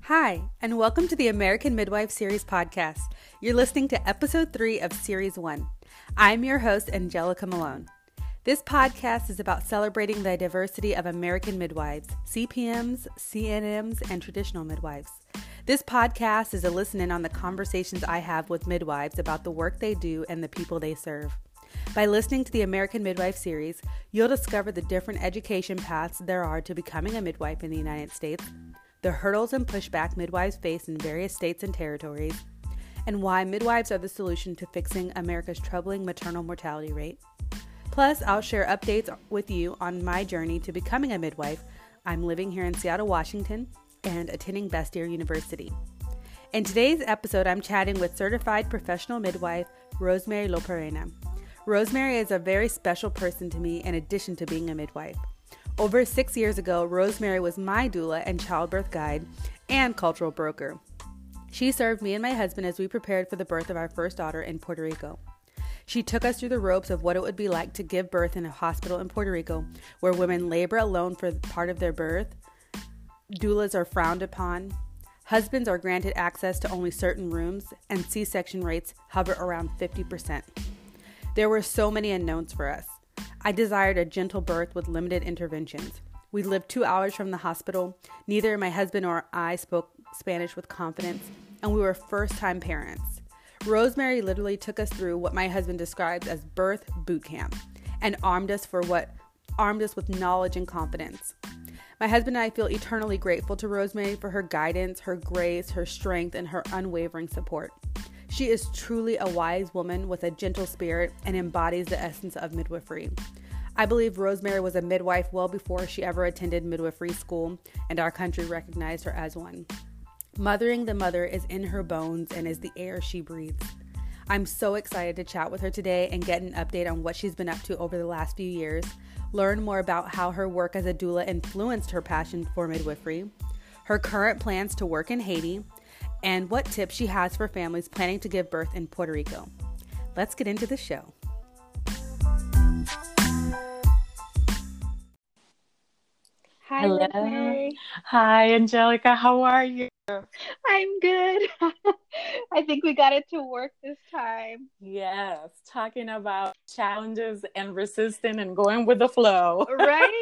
Hi, and welcome to the American Midwife Series podcast. You're listening to episode 3 of series 1. I'm your host, Angelica Malone. This podcast is about celebrating the diversity of American midwives, CPMs, CNMs, and traditional midwives. This podcast is a listen-in on the conversations I have with midwives about the work they do and the people they serve. By listening to the American Midwife Series, you'll discover the different education paths there are to becoming a midwife in the United States, the hurdles and pushback midwives face in various states and territories, and why midwives are the solution to fixing America's troubling maternal mortality rate. Plus, I'll share updates with you on my journey to becoming a midwife. I'm living here in Seattle, Washington, and attending Bastyr University. In today's episode, I'm chatting with certified professional midwife Rosemary Loperena. Rosemary is a very special person to me in addition to being a midwife. Over 6 years ago, Rosemary was my doula and childbirth guide and cultural broker. She served me and my husband as we prepared for the birth of our first daughter in Puerto Rico. She took us through the ropes of what it would be like to give birth in a hospital in Puerto Rico, where women labor alone for part of their birth, doulas are frowned upon, husbands are granted access to only certain rooms, and C-section rates hover around 50%. There were so many unknowns for us. I desired a gentle birth with limited interventions. We lived 2 hours from the hospital. Neither my husband or I spoke Spanish with confidence, and we were first-time parents. Rosemary literally took us through what my husband described as birth boot camp and armed us with knowledge and confidence. My husband and I feel eternally grateful to Rosemary for her guidance, her grace, her strength, and her unwavering support. She is truly a wise woman with a gentle spirit and embodies the essence of midwifery. I believe Rosemary was a midwife well before she ever attended midwifery school, and our country recognized her as one. Mothering the mother is in her bones and is the air she breathes. I'm so excited to chat with her today and get an update on what she's been up to over the last few years, learn more about how her work as a doula influenced her passion for midwifery, her current plans to work in Haiti, and what tips she has for families planning to give birth in Puerto Rico. Let's get into the show. Hi, Hello. Rosemary. Hi, Angelica. How are you? I'm good. I think we got it to work this time. Yes, talking about challenges and resisting and going with the flow. Right?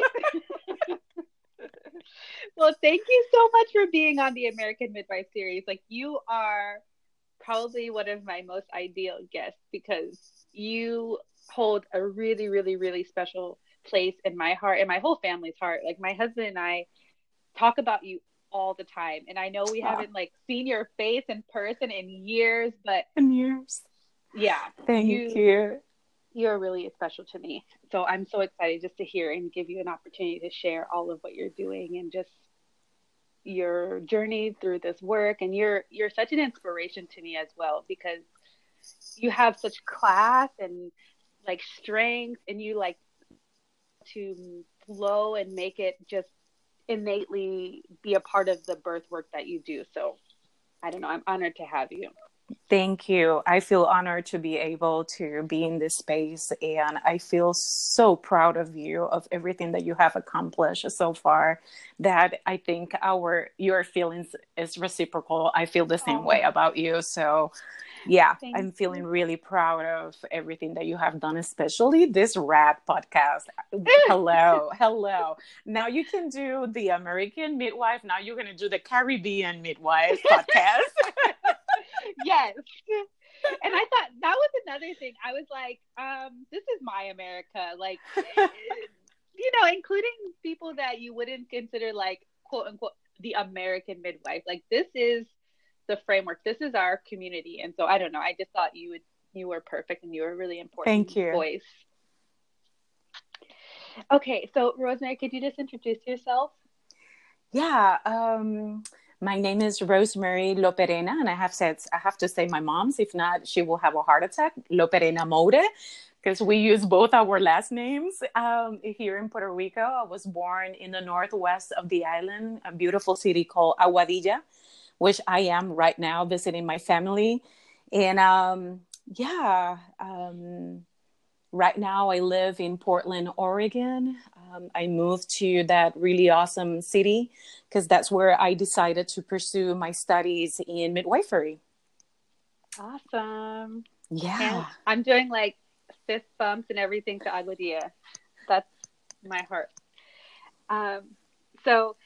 Well, thank you so much for being on the American Midwife Series. Like, you are probably one of my most ideal guests because you hold a really, really, really special place in my heart and my whole family's heart. Like, my husband and I talk about you all the time, and I know we haven't seen your face in person in years, but yeah, Thank you. You're really special to me. So I'm so excited just to hear and give you an opportunity to share all of what you're doing and just your journey through this work. And you're such an inspiration to me as well, because you have such class and like strength, and you like to flow and make it just innately be a part of the birth work that you do. So I don't know, I'm honored to have you. Thank you. I feel honored to be able to be in this space, and I feel so proud of you, of everything that you have accomplished so far, that I think your feelings is reciprocal. I feel the same way about you. So yeah, I'm feeling really proud of everything that you have done, especially this rad podcast. Hello. Now you can do the American Midwife. Now you're going to do the Caribbean Midwife podcast. Yes. And I thought that was another thing. I was like, this is my America. Like, including people that you wouldn't consider like, quote unquote, the American midwife. Like, this is the framework. This is our community. And so I don't know. I just thought you were perfect, and you were a really important voice. Okay. So Rosemary, could you just introduce yourself? Yeah. My name is Rosemary Loperena, and I have to say my mom's. If not, she will have a heart attack. Loperena More, because we use both our last names here in Puerto Rico. I was born in the northwest of the island, a beautiful city called Aguadilla, which I am right now visiting my family. And right now I live in Portland, Oregon. I moved to that really awesome city because that's where I decided to pursue my studies in midwifery. Awesome. And Yeah. I'm doing like fist bumps and everything to Agladia. That's my heart. Um, so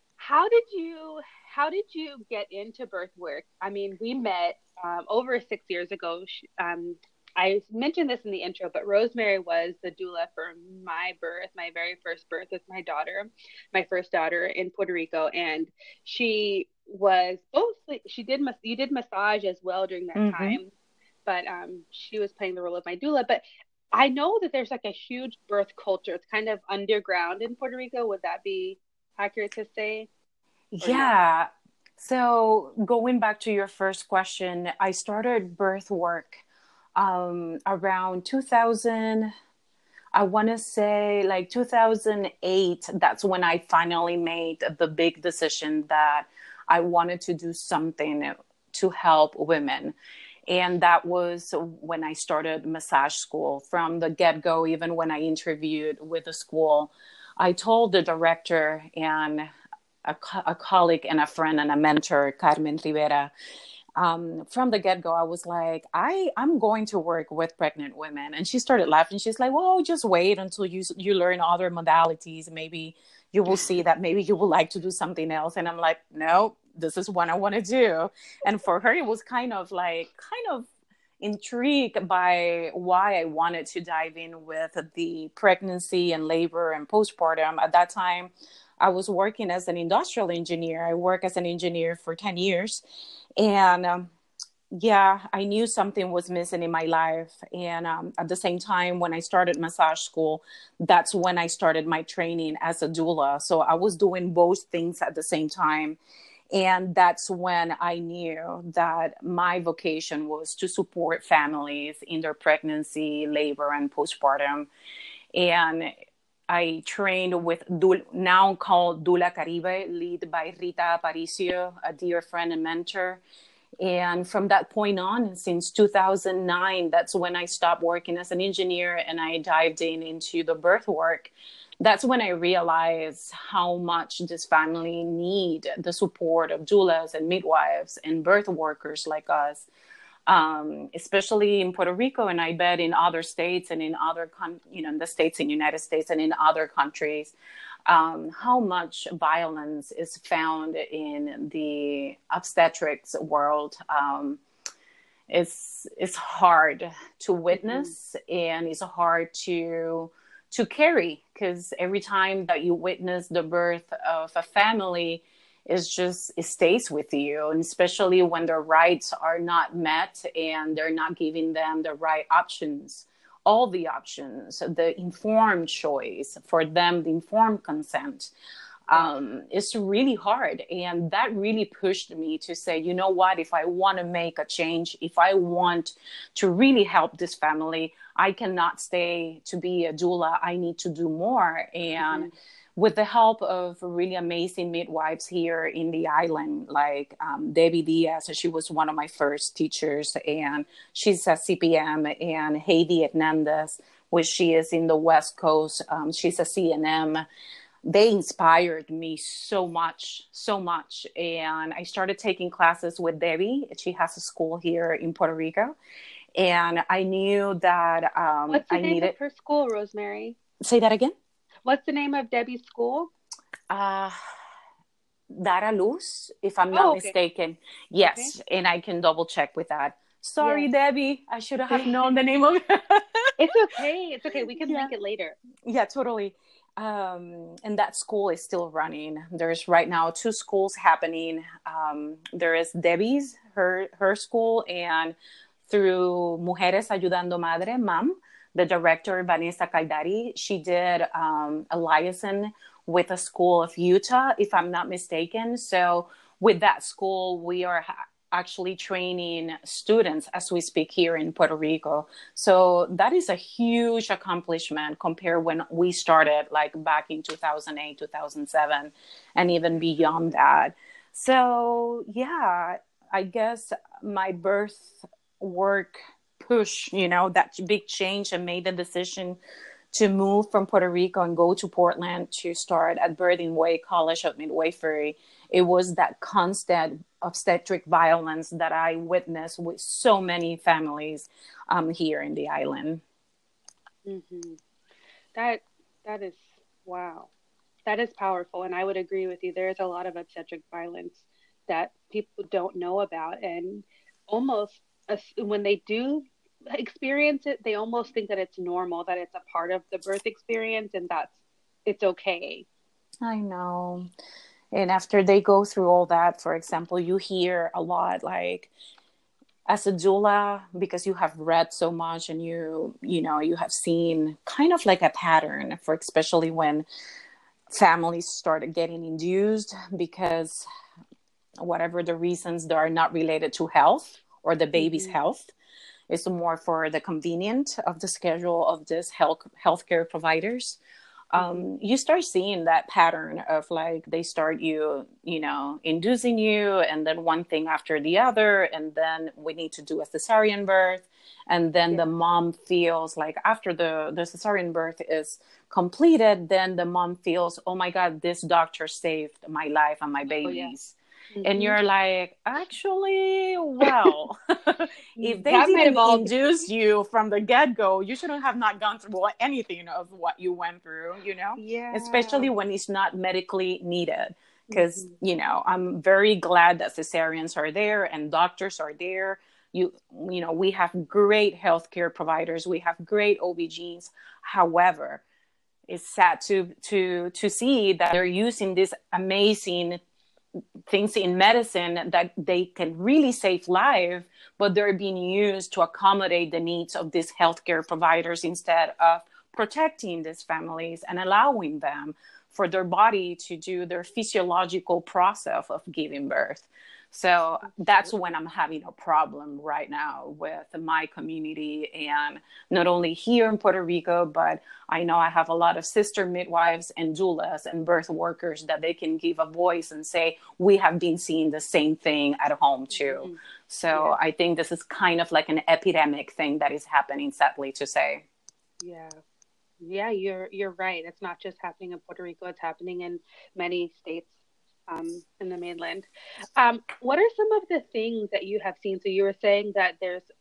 how did you get into birth work? I mean, we met over 6 years ago. I mentioned this in the intro, but Rosemary was the doula for my birth, my very first birth with my daughter, my first daughter in Puerto Rico, and she was both. You did massage as well during that Mm-hmm. time, but she was playing the role of my doula. But I know that there's like a huge birth culture. It's kind of underground in Puerto Rico. Would that be accurate to say, or no? Yeah. So going back to your first question, I started birth work around 2000. I want to say like 2008. That's when I finally made the big decision that I wanted to do something to help women. And that was when I started massage school from the get-go. Even when I interviewed with the school, I told the director and a colleague and a friend and a mentor, Carmen Rivera, from the get-go, I was like, I'm going to work with pregnant women. And she started laughing. She's like, well, just wait until you learn other modalities. Maybe you will see that maybe you would like to do something else. And I'm like, no, this is what I want to do. And for her, it was kind of intrigued by why I wanted to dive in with the pregnancy and labor and postpartum. At that time, I was working as an industrial engineer. I worked as an engineer for 10 years. And yeah, I knew something was missing in my life. And at the same time, when I started massage school, that's when I started my training as a doula. So I was doing both things at the same time. And that's when I knew that my vocation was to support families in their pregnancy, labor, and postpartum. And I trained with now called Doula Caribe, led by Rita Aparicio, a dear friend and mentor. And from that point on, since 2009, that's when I stopped working as an engineer and I dived into the birth work. That's when I realized how much this family need the support of doulas and midwives and birth workers like us, especially in Puerto Rico, and I bet in other states and in other, in the states in the United States and in other countries, how much violence is found in the obstetrics world. It's hard to witness, and it's hard to carry, because every time that you witness the birth of a family, it stays with you, and especially when their rights are not met and they're not giving them the right options, all the options, the informed choice for them, the informed consent. It's really hard. And that really pushed me to say, you know what, if I want to make a change, if I want to really help this family, I cannot stay to be a doula. I need to do more. And with the help of really amazing midwives here in the island, like Debbie Diaz, she was one of my first teachers, and she's a CPM, and Heidi Hernandez, which she is in the West Coast. She's a CNM. They inspired me so much. And I started taking classes with Debbie. She has a school here in Puerto Rico. And I knew that What's the I name needed... of her school, Rosemary? Say that again? What's the name of Debbie's school? Dar a Luz, if I'm not mistaken. Yes, okay. And I can double check with that. Sorry, yes. Debbie, I should have known the name of it. It's okay. We can link it later. Yeah, totally. And that school is still running. There's right now 2 schools happening. There is Debbie's, her school, and through Mujeres Ayudando Madre, MAM, the director, Vanessa Caldari, she did a liaison with a school of Utah, if I'm not mistaken. So with that school, we are actually training students as we speak here in Puerto Rico. So that is a huge accomplishment compared when we started, like back in 2008, 2007, and even beyond that. So yeah, I guess my birth work push, that big change and made the decision to move from Puerto Rico and go to Portland to start at Birthing Way College of Midwifery, it was that constant obstetric violence that I witnessed with so many families here in the island. Mm-hmm. That is, wow. That is powerful. And I would agree with you. There's a lot of obstetric violence that people don't know about. And almost when they do experience it, they almost think that it's normal, that it's a part of the birth experience, and it's okay. I know. And after they go through all that, for example, you hear a lot, like, as a doula, because you have read so much and you have seen kind of like a pattern, for especially when families started getting induced, because whatever the reasons, they are not related to health or the baby's health. It's more for the convenience of the schedule of this healthcare providers. You start seeing that pattern of, like, they start inducing you, and then one thing after the other, and then we need to do a cesarean birth. And then the mom feels like after the cesarean birth is completed, then the mom feels, oh my God, this doctor saved my life and my baby's. And you're like, actually, well, if they didn't induce you from the get-go, you shouldn't have not gone through anything of what you went through, Yeah. Especially when it's not medically needed. Because, I'm very glad that cesareans are there and doctors are there. We have great healthcare providers. We have great OB-GYNs. However, it's sad to see that they're using this amazing things in medicine that they can really save life, but they're being used to accommodate the needs of these healthcare providers instead of protecting these families and allowing them for their body to do their physiological process of giving birth. So that's when I'm having a problem right now with my community, and not only here in Puerto Rico, but I know I have a lot of sister midwives and doulas and birth workers that they can give a voice and say, we have been seeing the same thing at home too. So I think this is kind of like an epidemic thing that is happening, sadly to say. Yeah, you're right. It's not just happening in Puerto Rico, it's happening in many states in the mainland. What are some of the things that you have seen? So you were saying that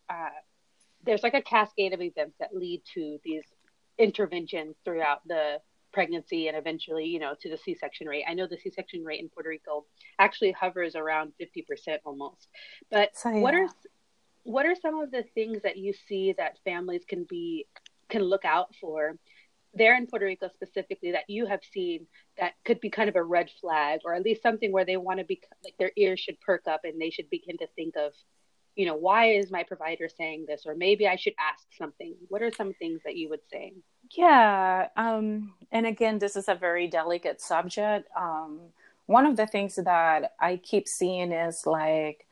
there's like a cascade of events that lead to these interventions throughout the pregnancy and eventually, to the C-section rate. I know the C-section rate in Puerto Rico actually hovers around 50% almost. But what are some of the things that you see that families can look out for there in Puerto Rico specifically, that you have seen that could be kind of a red flag, or at least something where they want to be like, their ears should perk up and they should begin to think of, why is my provider saying this? Or maybe I should ask something. What are some things that you would say? Yeah. And again, this is a very delicate subject. One of the things that I keep seeing is like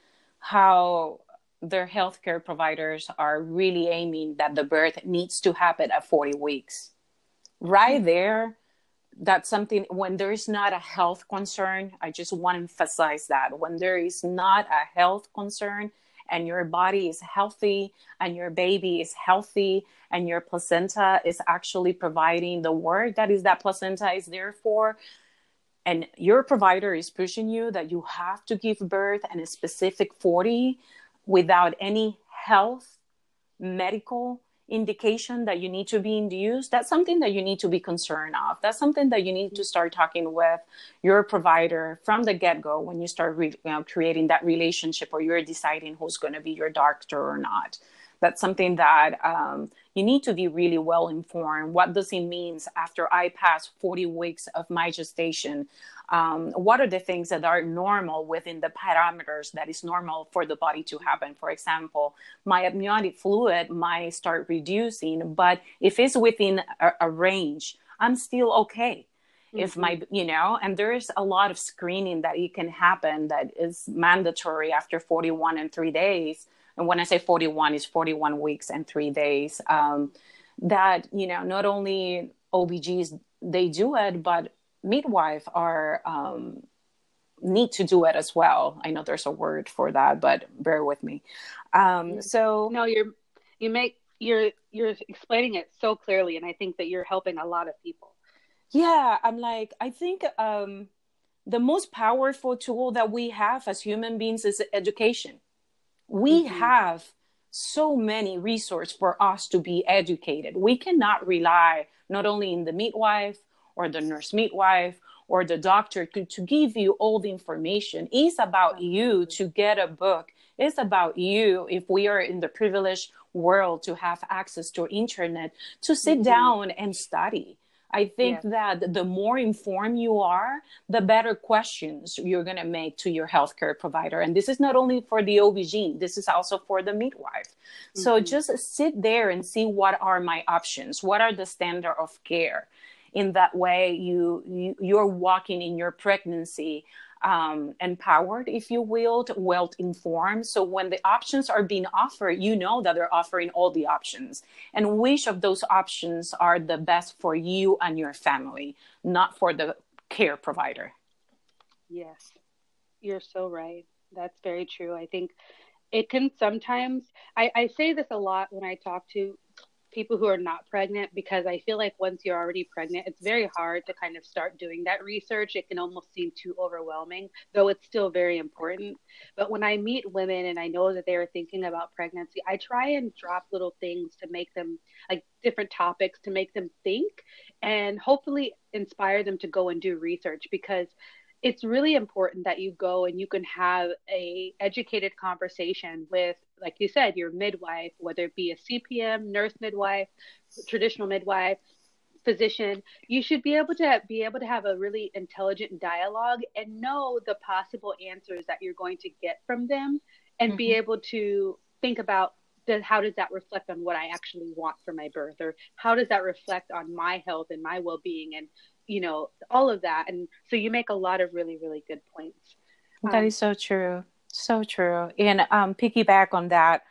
how their healthcare providers are really aiming that the birth needs to happen at 40 weeks. Right there, that's something, when there is not a health concern, I just want to emphasize that. When there is not a health concern and your body is healthy and your baby is healthy and your placenta is actually providing the work that placenta is there for, and your provider is pushing you that you have to give birth in a specific 40 without any health, medical indication that you need to be induced, that's something that you need to be concerned of. That's something that you need to start talking with your provider from the get-go when you start creating that relationship, or you're deciding who's going to be your doctor or not. That's something that you need to be really well informed. What does it mean after I pass 40 weeks of my gestation? What are the things that are normal within the parameters that is normal for the body to happen? For example, my amniotic fluid might start reducing, but if it's within a range, I'm still okay. If and there is a lot of screening that it can happen that is mandatory after 41 and 3 days. And when I say 41, it's 41 weeks and 3 days. That, not only OB-GYNs, they do it, but midwives need to do it as well. I know there's a word for that, but bear with me. No, You're explaining it so clearly, and I think that you're helping a lot of people. Yeah, I think the most powerful tool that we have as human beings is education. We have so many resources for us to be educated. We cannot rely not only in the midwife or the nurse midwife or the doctor to give you all the information. It's about you to get a book. It's about you, if we are in the privileged world, to have access to internet, to sit down and study. I think that the more informed you are, the better questions you're going to make to your healthcare provider. And this is not only for the OB-GYN, this is also for the midwife. So just sit there and see what are my options. What are the standard of care? In that way, you're walking in your pregnancy empowered, if you will, well informed. So when the options are being offered, you know that they're offering all the options and which of those options are the best for you and your family, not for the care provider. Yes, you're so right. That's very true. I think it can sometimes, I say this a lot when I talk to people who are not pregnant, because I feel like once you're already pregnant, it's very hard to kind of start doing that research. It can almost seem too overwhelming, though it's still very important. But when I meet women and I know that they are thinking about pregnancy, I try and drop little things to make them, like different topics to make them think and hopefully inspire them to go and do research, because it's really important that you go and you can have a educated conversation with, like you said, your midwife, whether it be a CPM, nurse midwife, traditional midwife, physician. You should be able to have a really intelligent dialogue and know the possible answers that you're going to get from them, and be able to think about, how does that reflect on what I actually want for my birth, or how does that reflect on my health and my well-being, and all of that. And so you make a lot of really, really good points. That is so true. So true. And piggyback on that,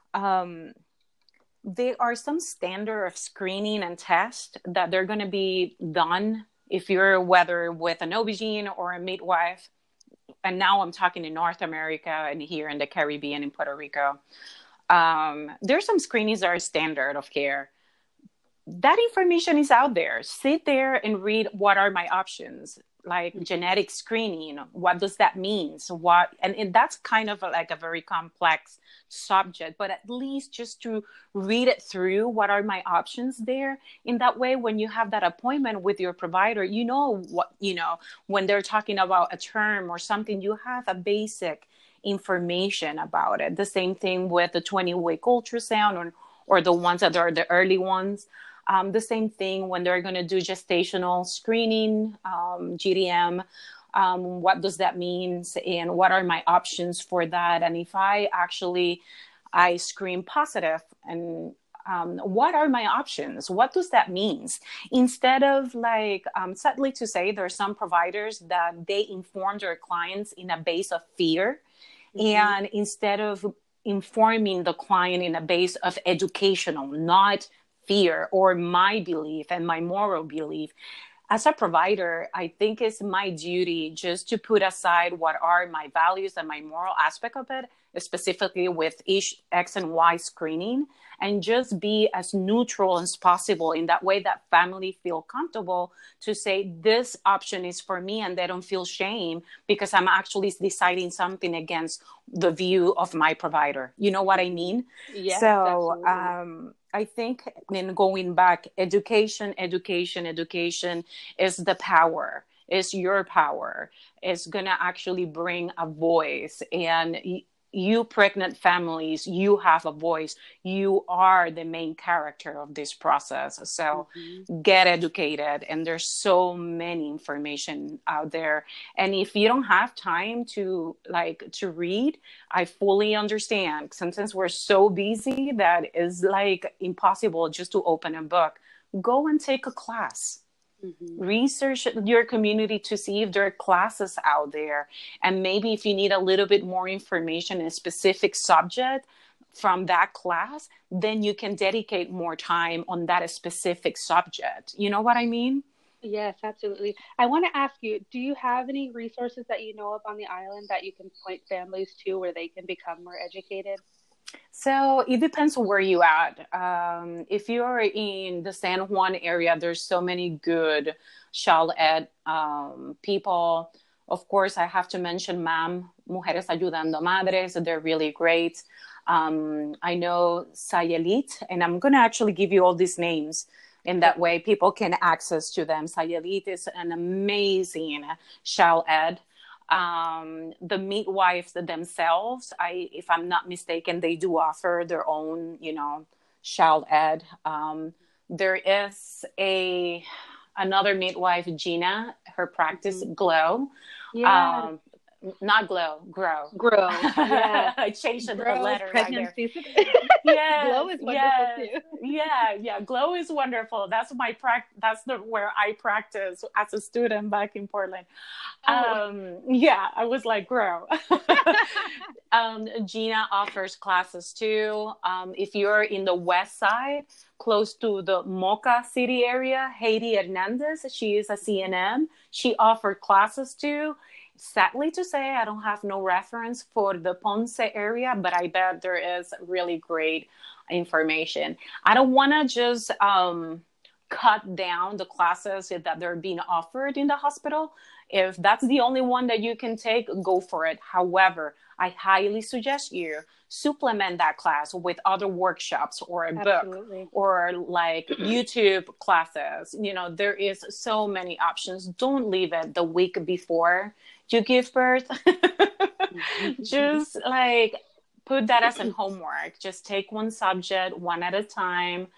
there are some standard of screening and tests that they're going to be done if you're, whether with an OB-GYN or a midwife. And now I'm talking in North America and here in the Caribbean, in Puerto Rico. There's some screenings that are standard of care. That information is out there. Sit there and read, what are my options? Like genetic screening, what does that mean? So and that's kind of like a very complex subject, but at least just to read it through, what are my options there? In that way, when you have that appointment with your provider, when they're talking about a term or something, you have a basic information about it. The same thing with the 20-week ultrasound or the ones that are the early ones. The same thing when they're going to do gestational screening, GDM. What does that mean? And what are my options for that? And if I screen positive, and what are my options? What does that mean? Instead of sadly to say, there are some providers that they inform their clients in a base of fear. And instead of informing the client in a base of educational, not fear or my belief and my moral belief. As a provider, I think it's my duty just to put aside what are my values and my moral aspect of it, specifically with each X and Y screening, and just be as neutral as possible. In that way, that family feel comfortable to say this option is for me, and they don't feel shame because I'm actually deciding something against the view of my provider. You know what I mean? Yes, so absolutely. I think in going back, education is the power, is your power. It's going to actually bring a voice. And you pregnant families, you have a voice. You are the main character of this process. So get educated. And there's so many information out there. And if you don't have time to read, I fully understand. Sometimes we're so busy that it's impossible just to open a book. Go and take a class. Research your community to see if there are classes out there. And maybe if you need a little bit more information in a specific subject from that class, then you can dedicate more time on that specific subject. You know what I mean? Yes, absolutely. I want to ask you, do you have any resources that you know of on the island that you can point families to where they can become more educated? So it depends on where you at. If you're in the San Juan area, there's so many good child ed people. Of course, I have to mention MAM, Mujeres Ayudando Madres. They're really great. I know Sayelit, and I'm going to actually give you all these names. In that way, people can access to them. Sayelit is an amazing child ed. The midwives themselves, if I'm not mistaken, they do offer their own, child ed. There is another midwife, Gina, her practice, Glow. Yeah. Not Glow, Grow. Grow. Yeah. I changed the Grow, letter pregnancy. right there. Yes, Glow is wonderful too. Yeah. Glow is wonderful. That's where I practice as a student back in Portland. I was like, Grow. Gina offers classes too. If you're in the west side, close to the Moca City area, Heidi Hernandez, she is a CNM. She offered classes too. Sadly to say, I don't have no reference for the Ponce area, but I bet there is really great information. I don't want to just cut down the classes that they're being offered in the hospital. If that's the only one that you can take, go for it. However, I highly suggest you supplement that class with other workshops or a Absolutely. book or like YouTube classes. There is so many options. Don't leave it the week before you give birth. Just like put that as a homework. Just take one subject, one at a time,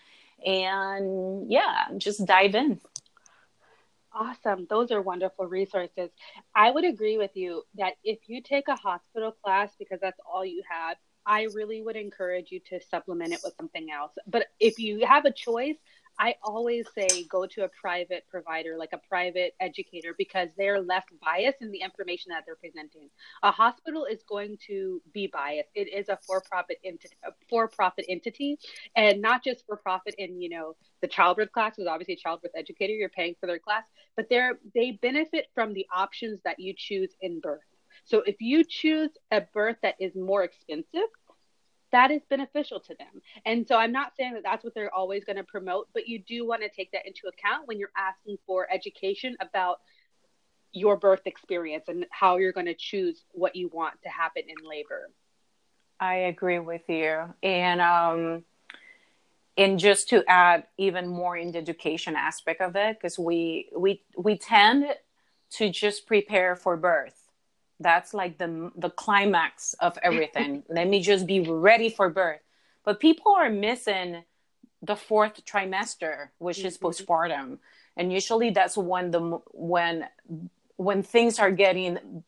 and just dive in. Awesome. Those are wonderful resources. I would agree with you that if you take a hospital class because that's all you have, I really would encourage you to supplement it with something else. But if you have a choice, I always say go to a private provider, like a private educator, because they're less biased in the information that they're presenting. A hospital is going to be biased. It is a for-profit entity, and not just for-profit in, the childbirth class, because obviously a childbirth educator, you're paying for their class, but they benefit from the options that you choose in birth. So if you choose a birth that is more expensive, that is beneficial to them. And so I'm not saying that that's what they're always going to promote, but you do want to take that into account when you're asking for education about your birth experience and how you're going to choose what you want to happen in labor. I agree with you. And just to add even more in the education aspect of it, because we tend to just prepare for birth. That's like the climax of everything. Let me just be ready for birth. But people are missing the fourth trimester, which is postpartum. And usually that's when things are getting,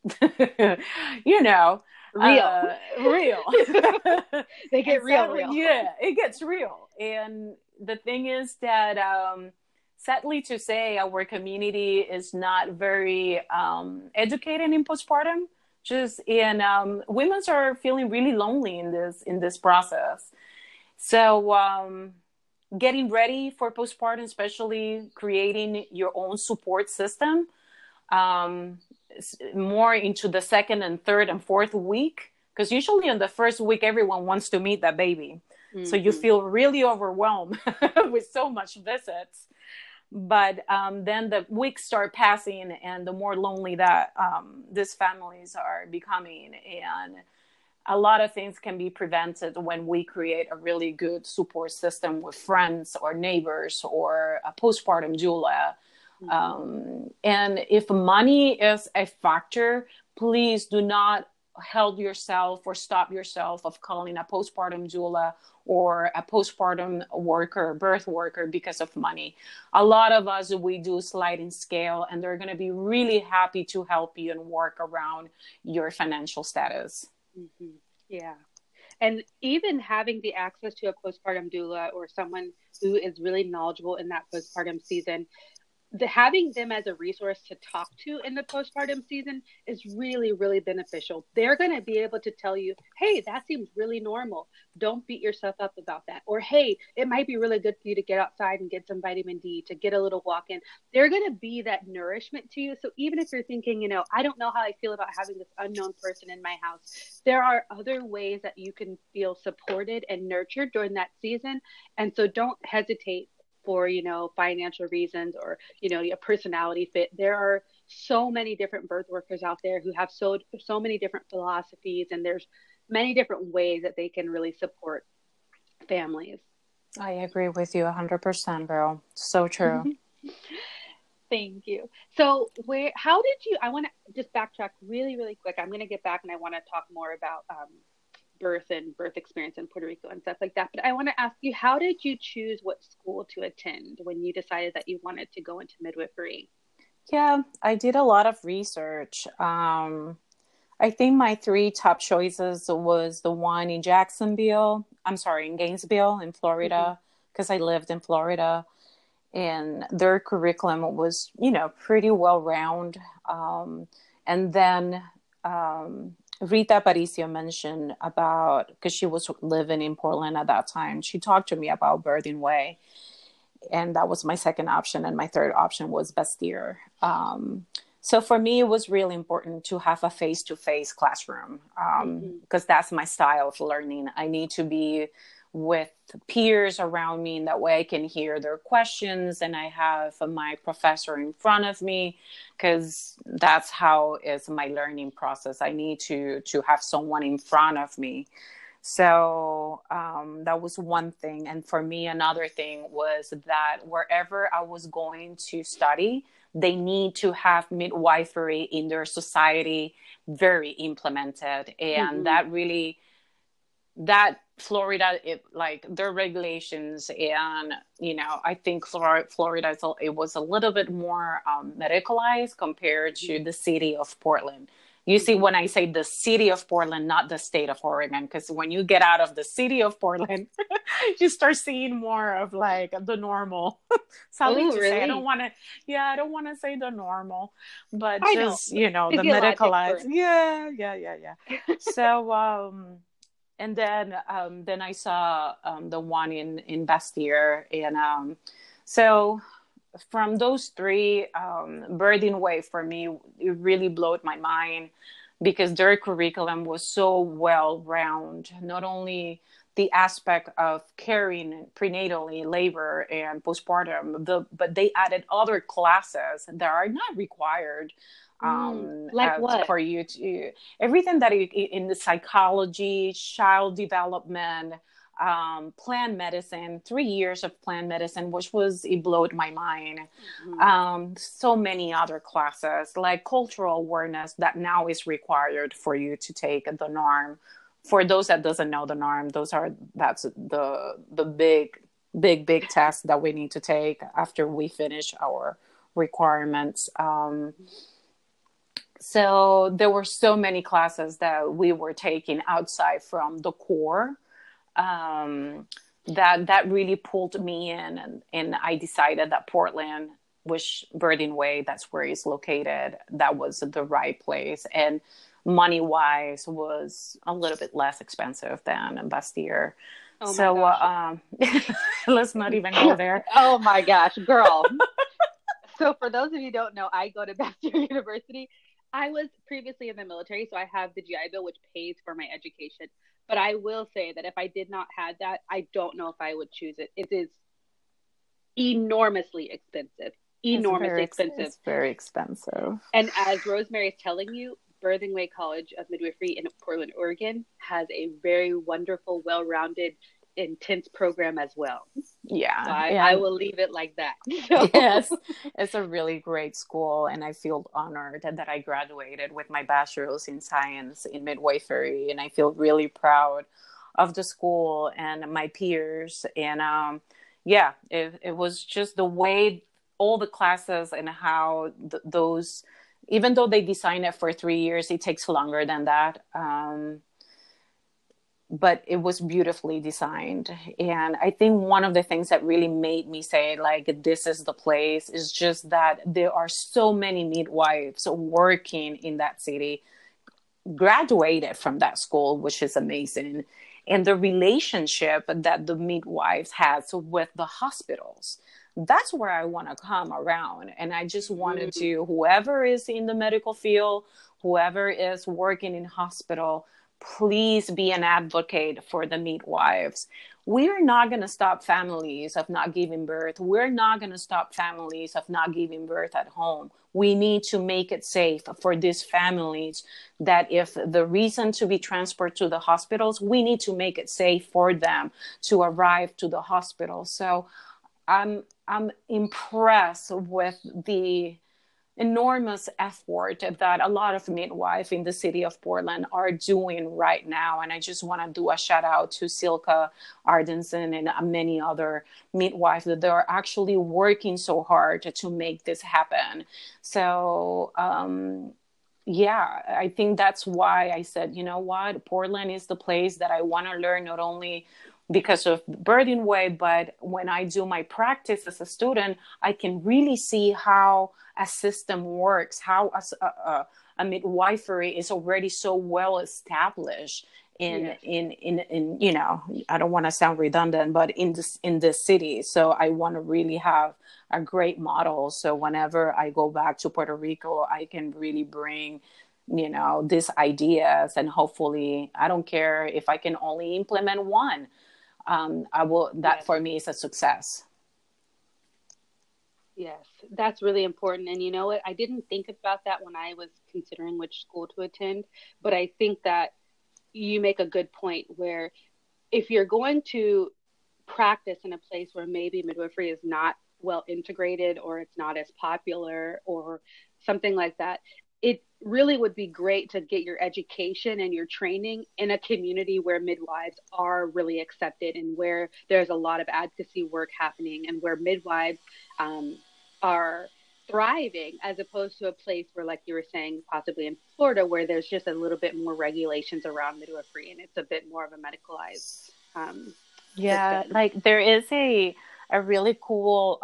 real. They get real. Yeah, it gets real. And the thing is that, sadly to say, our community is not very educated in postpartum. Women are feeling really lonely in this process. So getting ready for postpartum, especially creating your own support system, more into the second and third and fourth week, because usually in the first week everyone wants to meet that baby. Mm-hmm. So you feel really overwhelmed with so much visits. But then the weeks start passing and the more lonely that these families are becoming. And a lot of things can be prevented when we create a really good support system with friends or neighbors or a postpartum doula. Mm-hmm. And if money is a factor, please do not hold yourself or stop yourself of calling a postpartum doula or a postpartum worker, birth worker, because of money. A lot of us, we do sliding scale, and they're going to be really happy to help you and work around your financial status. Mm-hmm. Yeah. And even having the access to a postpartum doula or someone who is really knowledgeable in that postpartum season, having them as a resource to talk to in the postpartum season is really, really beneficial. They're going to be able to tell you, hey, that seems really normal. Don't beat yourself up about that. Or, hey, it might be really good for you to get outside and get some vitamin D, to get a little walk in. They're going to be that nourishment to you. So even if you're thinking, I don't know how I feel about having this unknown person in my house, there are other ways that you can feel supported and nurtured during that season. And so don't hesitate for, financial reasons or, a personality fit. There are so many different birth workers out there who have so many different philosophies, and there's many different ways that they can really support families. I agree with you 100%, girl. So true. Thank you. So how did you, I want to just backtrack really, really quick. I'm going to get back and I want to talk more about, birth and birth experience in Puerto Rico and stuff like that. But I want to ask you, how did you choose what school to attend when you decided that you wanted to go into midwifery? Yeah, I did a lot of research. I think my 3 top choices was the one in Gainesville, in Florida, because I lived in Florida. And their curriculum was, pretty well-rounded. And then Rita Aparicio mentioned about, because she was living in Portland at that time, she talked to me about Birthing Way. And that was my second option. And my third option was Bastyr. So for me, it was really important to have a face-to-face classroom because that's my style of learning. I need to be with peers around me, and that way I can hear their questions and I have my professor in front of me, because that's how is my learning process. I need to have someone in front of me. So that was one thing. And for me, another thing was that wherever I was going to study, they need to have midwifery in their society very implemented. And that Florida, their regulations, and, I think Florida, it was a little bit more medicalized compared to the city of Portland. You see, when I say the city of Portland, not the state of Oregon, because when you get out of the city of Portland, you start seeing more of the normal. Sadly to say, I don't want to say the normal, but just, the medicalized. Yeah. So, and then I saw the one in Bastyr, and so from those 3, Birthing Way for me, it really blew my mind because their curriculum was so well-rounded. Not only the aspect of caring prenatally, labor, and postpartum, but they added other classes that are not required. Like what? For you to everything that in the psychology, child development, plant medicine, 3 years of plant medicine, it blew my mind. So many other classes like cultural awareness that now is required for you to take the NARM. For those that doesn't know the NARM, that's the big test that we need to take after we finish our requirements. So there were so many classes that we were taking outside from the core that really pulled me in. And I decided that Portland, which Birthing Way, that's where it's located, that was the right place. And money-wise was a little bit less expensive than Bastyr. Oh so let's not even go there. Oh my gosh, girl. So for those of you who don't know, I go to Bastyr University. I was previously in the military, so I have the GI Bill, which pays for my education. But I will say that if I did not have that, I don't know if I would choose it. It is enormously expensive. It's very expensive. And as Rosemary is telling you, Birthing Way College of Midwifery in Portland, Oregon has a very wonderful, well-rounded, intense program as well. Yeah. So I will leave it like that. So. Yes, it's a really great school, and I feel honored that I graduated with my bachelor's in science in midwifery, and I feel really proud of the school and my peers. And it was just the way all the classes and how those, even though they design it for 3 years, it takes longer than that. but it was beautifully designed. And I think one of the things that really made me say, like, this is the place, is just that there are so many midwives working in that city, graduated from that school, which is amazing. And the relationship that the midwives has with the hospitals, that's where I want to come around. And I just wanted to, whoever is in the medical field, whoever is working in hospital, please be an advocate for the midwives. We're not going to stop families of not giving birth. We're not going to stop families of not giving birth at home. We need to make it safe for these families, that if the reason to be transported to the hospitals, we need to make it safe for them to arrive to the hospital. So I'm impressed with the enormous effort that a lot of midwives in the city of Portland are doing right now. And I just want to do a shout out to Silka Ardenson and many other midwives that they are actually working so hard to make this happen. So, yeah, I think that's why I said, you know what, Portland is the place that I want to learn, not only because of Birthing Way, but when I do my practice as a student, I can really see how a system works, how a midwifery is already so well established in you know, I don't want to sound redundant, but in this city. So I want to really have a great model. So whenever I go back to Puerto Rico, I can really bring, you know, these ideas, and hopefully, I don't care if I can only implement one. I will, that for me is a success. Yes, that's really important. And you know what? I didn't think about that when I was considering which school to attend, but I think that you make a good point where if you're going to practice in a place where maybe midwifery is not well integrated, or it's not as popular or something like that, it really would be great to get your education and your training in a community where midwives are really accepted, and where there's a lot of advocacy work happening, and where midwives are thriving, as opposed to a place where, like you were saying, possibly in Florida, where there's just a little bit more regulations around midwifery and it's a bit more of a medicalized yeah system. Like there is a really cool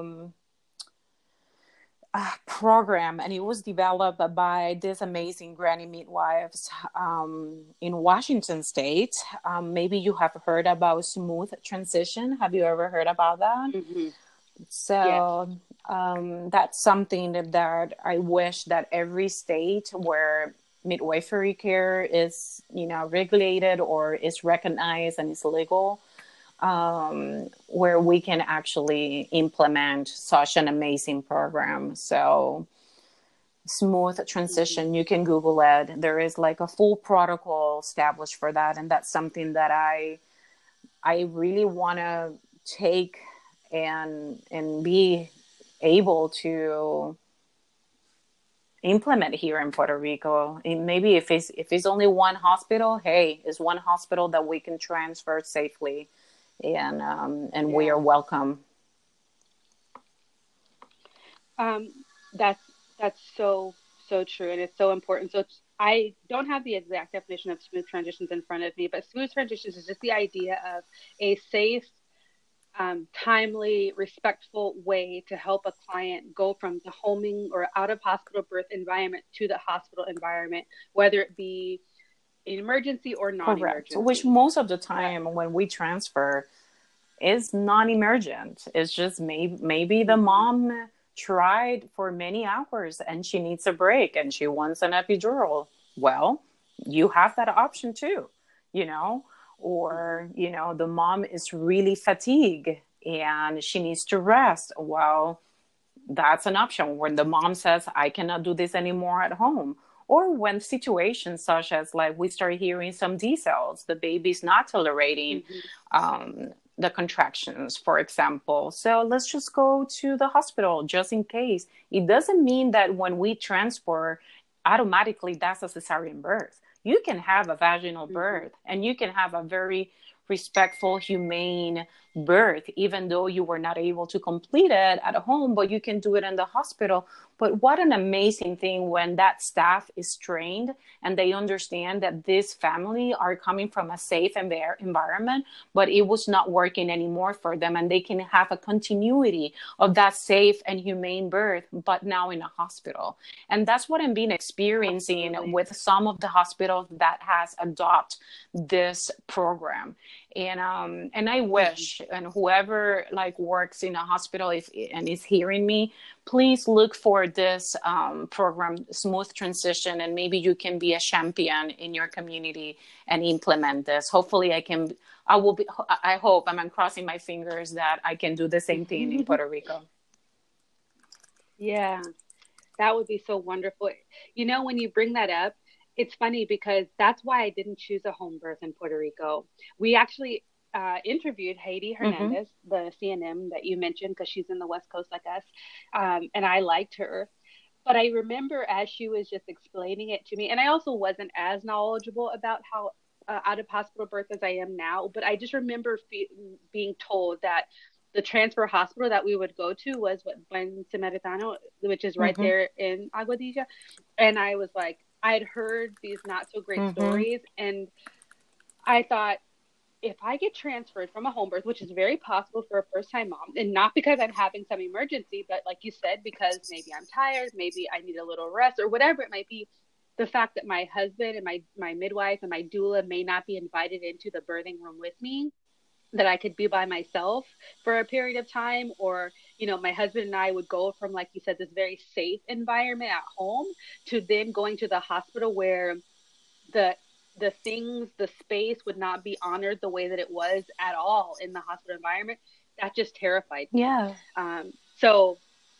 program, and it was developed by this amazing granny midwives in Washington State. Maybe you have heard about Smooth Transition. Have you ever heard about that? Mm-hmm. So that's something that I wish that every state where midwifery care is, you know, regulated or is recognized and is legal, where we can actually implement such an amazing program. So Smooth Transition, you can Google it. There is like a full protocol established for that. And that's something that I really want to take and be able to implement here in Puerto Rico. And maybe if it's only one hospital, hey, it's one hospital that we can transfer safely, and we are welcome. That's so true, and it's so important. So I don't have the exact definition of smooth transitions in front of me, but smooth transitions is just the idea of a safe, timely, respectful way to help a client go from the homing or out of hospital birth environment to the hospital environment, whether it be an emergency or non-emergency. Correct. Which most of the time when we transfer is non-emergent. It's just maybe the mom tried for many hours and she needs a break and she wants an epidural. Well, you have that option too, you know, or, you know, the mom is really fatigued and she needs to rest. Well, that's an option when the mom says, I cannot do this anymore at home. Or when situations such as, like, we start hearing some decels, the baby's not tolerating the contractions, for example. So let's just go to the hospital just in case. It doesn't mean that when we transport, automatically that's a cesarean birth. You can have a vaginal birth and you can have a very respectful, humane birth, even though you were not able to complete it at home, but you can do it in the hospital. But what an amazing thing when that staff is trained and they understand that this family are coming from a safe environment, but it was not working anymore for them. And they can have a continuity of that safe and humane birth, but now in a hospital. And that's what I'm being experiencing Absolutely. with some of the hospitals that has adopted this program. And I wish, and whoever like works in a hospital and is hearing me, please look for this program, Smooth Transition, and maybe you can be a champion in your community and implement this. Hopefully I hope, I'm crossing my fingers that I can do the same thing in Puerto Rico. Yeah, that would be so wonderful. You know, when you bring that up, it's funny because that's why I didn't choose a home birth in Puerto Rico. We actually interviewed Heidi Hernandez, the CNM that you mentioned, because she's in the West Coast like us, and I liked her. But I remember as she was just explaining it to me, and I also wasn't as knowledgeable about how out of hospital birth as I am now, but I just remember being told that the transfer hospital that we would go to was Buen Samaritano, which is right there in Aguadilla. And I was like, I had heard these not so great stories, and I thought, if I get transferred from a home birth, which is very possible for a first-time mom, and not because I'm having some emergency, but like you said, because maybe I'm tired, maybe I need a little rest, or whatever it might be, the fact that my husband and my midwife and my doula may not be invited into the birthing room with me, that I could be by myself for a period of time, or, you know, my husband and I would go from, like you said, this very safe environment at home to then going to the hospital where the space would not be honored the way that it was at all in the hospital environment. That just terrified me. Yeah. So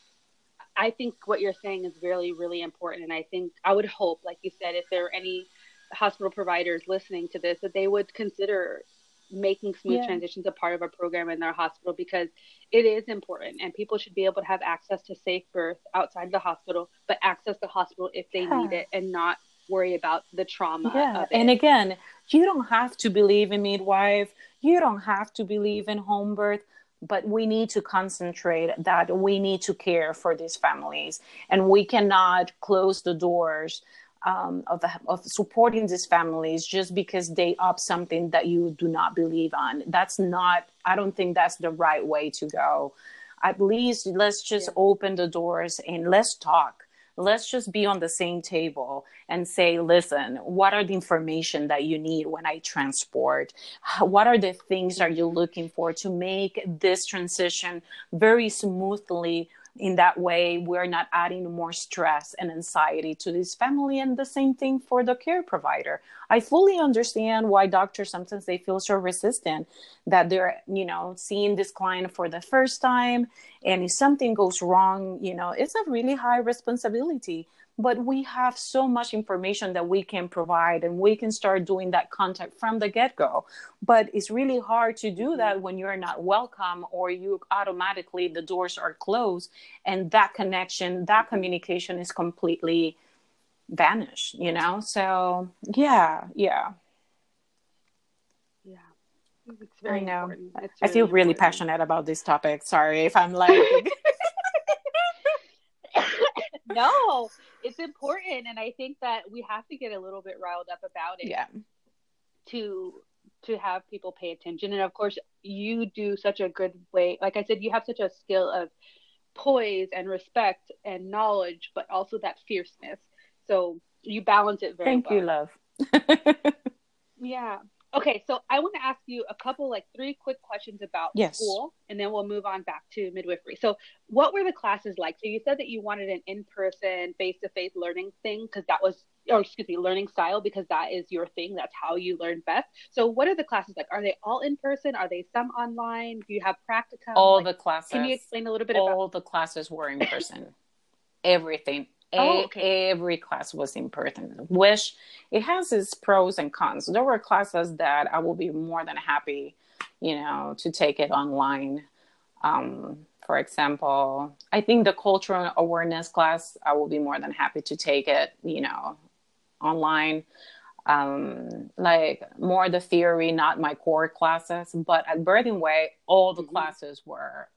I think what you're saying is really, really important. And I think I would hope, like you said, if there are any hospital providers listening to this, that they would consider making smooth transitions a part of a program in their hospital, because it is important, and people should be able to have access to safe birth outside the hospital, but access the hospital if they need it, and not worry about the trauma of it. And again, you don't have to believe in midwife, you don't have to believe in home birth, but we need to concentrate that we need to care for these families, and we cannot close the doors of supporting these families just because they opt something that you do not believe on. I don't think that's the right way to go. At least let's just open the doors and let's talk. Let's just be on the same table and say, listen, what are the information that you need when I transport? What are the things are you looking for to make this transition very smoothly? In that way, we're not adding more stress and anxiety to this family, and the same thing for the care provider. I fully understand why doctors sometimes they feel so resistant, that they're, seeing this client for the first time, and if something goes wrong, it's a really high responsibility. But we have so much information that we can provide, and we can start doing that contact from the get-go. But it's really hard to do that when you're not welcome, or you automatically, the doors are closed, and that connection, that communication is completely vanished, So, yeah. It's very I know. important. I feel really passionate about this topic. Sorry if I'm like... No, it's important, and I think that we have to get a little bit riled up about it. Yeah. To have people pay attention, and of course, you do such a good way. Like I said, you have such a skill of poise and respect and knowledge, but also that fierceness. So you balance it very well. Thank you, love. Yeah. Okay, so I want to ask you a couple, 3 quick questions about school, and then we'll move on back to midwifery. So what were the classes like? So you said that you wanted an in-person, face-to-face learning thing, learning style, because that is your thing. That's how you learn best. So what are the classes like? Are they all in person? Are they some online? Do you have practicum? All the classes. Can you explain a little bit about? All the classes were in person. Everything. Every class was in person, which it has its pros and cons. There were classes that I will be more than happy, to take it online. For example, I think the cultural awareness class, I will be more than happy to take it, online. like more the theory, not my core classes. But at Birthing Way, all the classes were,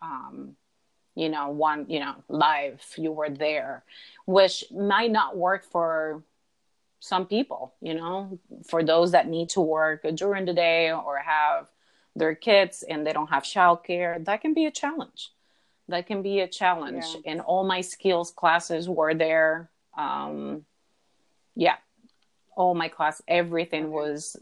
live. You were there, which might not work for some people, for those that need to work during the day or have their kids and they don't have childcare. That can be a challenge. Yeah. And all my skills classes were there. All my class, everything was,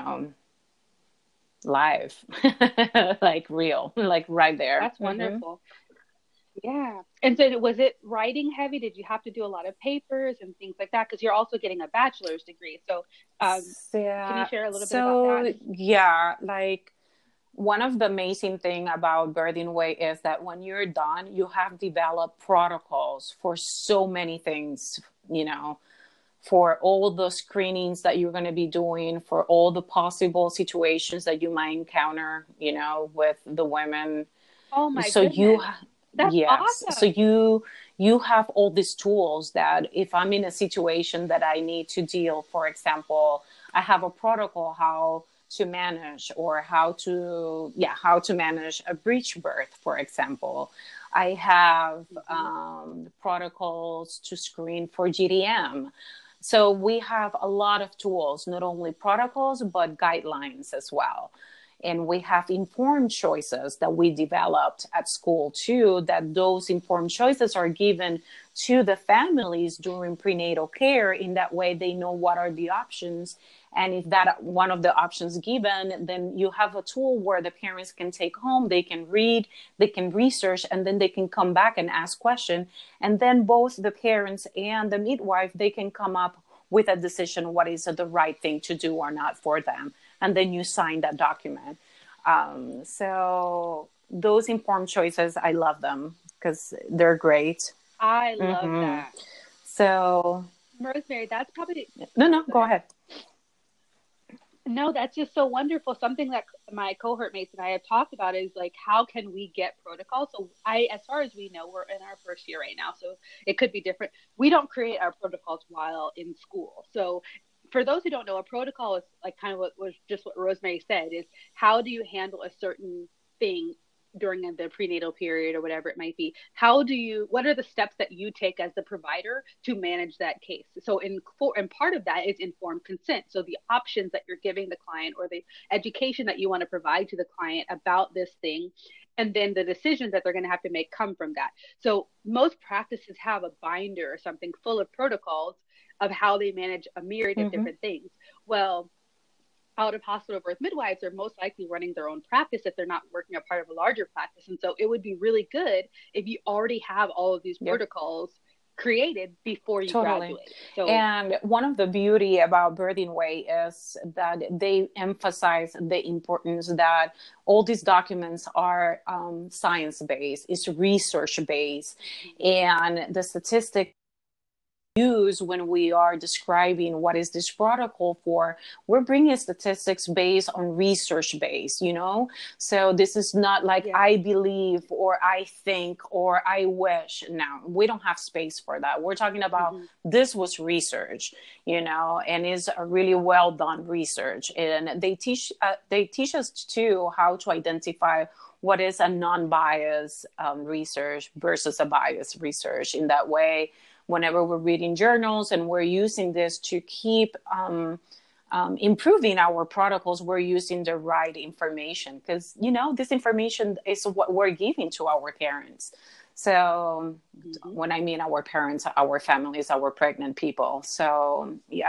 live, like real, like right there. That's wonderful. Yeah. And so was it writing heavy? Did you have to do a lot of papers and things like that? Because you're also getting a bachelor's degree. So can you share a little bit about that? Yeah, like one of the amazing thing about Birthing Way is that when you're done, you have developed protocols for so many things, for all the screenings that you're going to be doing, for all the possible situations that you might encounter, with the women. Oh my so goodness. That's awesome. So you have all these tools that if I'm in a situation that I need to deal, for example, I have a protocol how to manage or how to manage a breech birth, for example. I have protocols to screen for GDM. So we have a lot of tools, not only protocols, but guidelines as well. And we have informed choices that we developed at school too, that those informed choices are given to the families during prenatal care. In that way, they know what are the options. And if that one of the options given, then you have a tool where the parents can take home, they can read, they can research, and then they can come back and ask questions. And then both the parents and the midwife, they can come up with a decision, what is the right thing to do or not for them. And then you sign that document. So those informed choices, I love them because they're great. I love that. So Rosemary, that's probably... No, go ahead. No, that's just so wonderful. Something that my cohort mates and I have talked about is like, how can we get protocols? So as far as we know, we're in our first year right now, so it could be different. We don't create our protocols while in school. So for those who don't know, a protocol is like kind of what Rosemary said, is how do you handle a certain thing during the prenatal period or whatever it might be. What are the steps that you take as the provider to manage that case? So and part of that is informed consent. So the options that you're giving the client or the education that you want to provide to the client about this thing, and then the decisions that they're going to have to make come from that. So most practices have a binder or something full of protocols of how they manage a myriad of different things. Well, out of hospital birth midwives are most likely running their own practice if they're not working a part of a larger practice. And so it would be really good if you already have all of these protocols created before you graduate. So, and one of the beauty about Birthing Way is that they emphasize the importance that all these documents are science-based, it's research-based, and the statistics use when we are describing what is this protocol for, we're bringing statistics based on research based, so this is not like I believe or I think or I wish. No, we don't have space for that. We're talking about this was research, and is a really well done research, and they teach us too how to identify what is a non-biased research versus a biased research. In that way, whenever we're reading journals and we're using this to keep improving our protocols, we're using the right information because, this information is what we're giving to our parents. So when I mean our parents, our families, our pregnant people. So, yeah.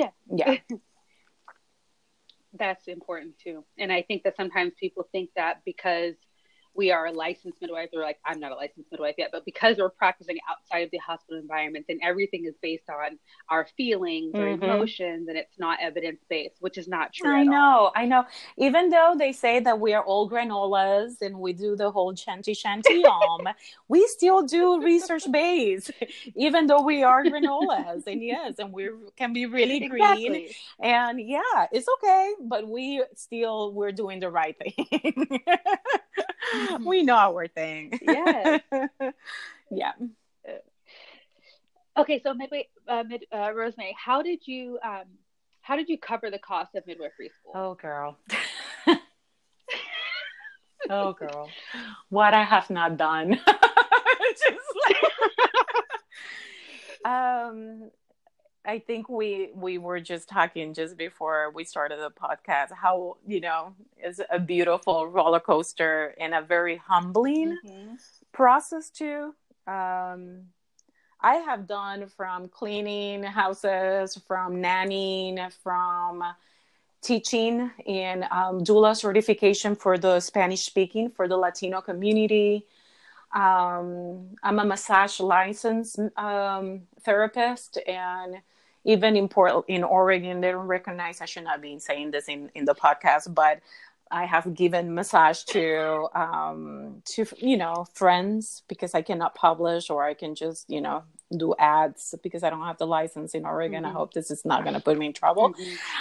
That's important too. And I think that sometimes people think that because we are a licensed midwife, they're like, I'm not a licensed midwife yet, but because we're practicing outside of the hospital environment, then everything is based on our feelings or emotions, and it's not evidence-based, which is not true. I know. Even though they say that we are all granolas and we do the whole chanty we still do research-based, even though we are granolas. And yes, and we can be really green. And yeah, it's okay, but we're doing the right thing. We know our thing. Yes. Yeah. Okay, so Rosemary, how how did you cover the cost of midwifery school? Oh, girl. Oh, girl. What I have not done. Just I think we were just talking just before we started the podcast how, it's a beautiful roller coaster and a very humbling process too. I have done from cleaning houses, from nannying, from teaching in doula certification for the Spanish speaking for the Latino community. I'm a massage licensed therapist, and even in Oregon, they don't recognize, I should not be saying this in the podcast, but I have given massage to friends, because I cannot publish, or I can just, do ads because I don't have the license in Oregon. I hope this is not going to put me in trouble.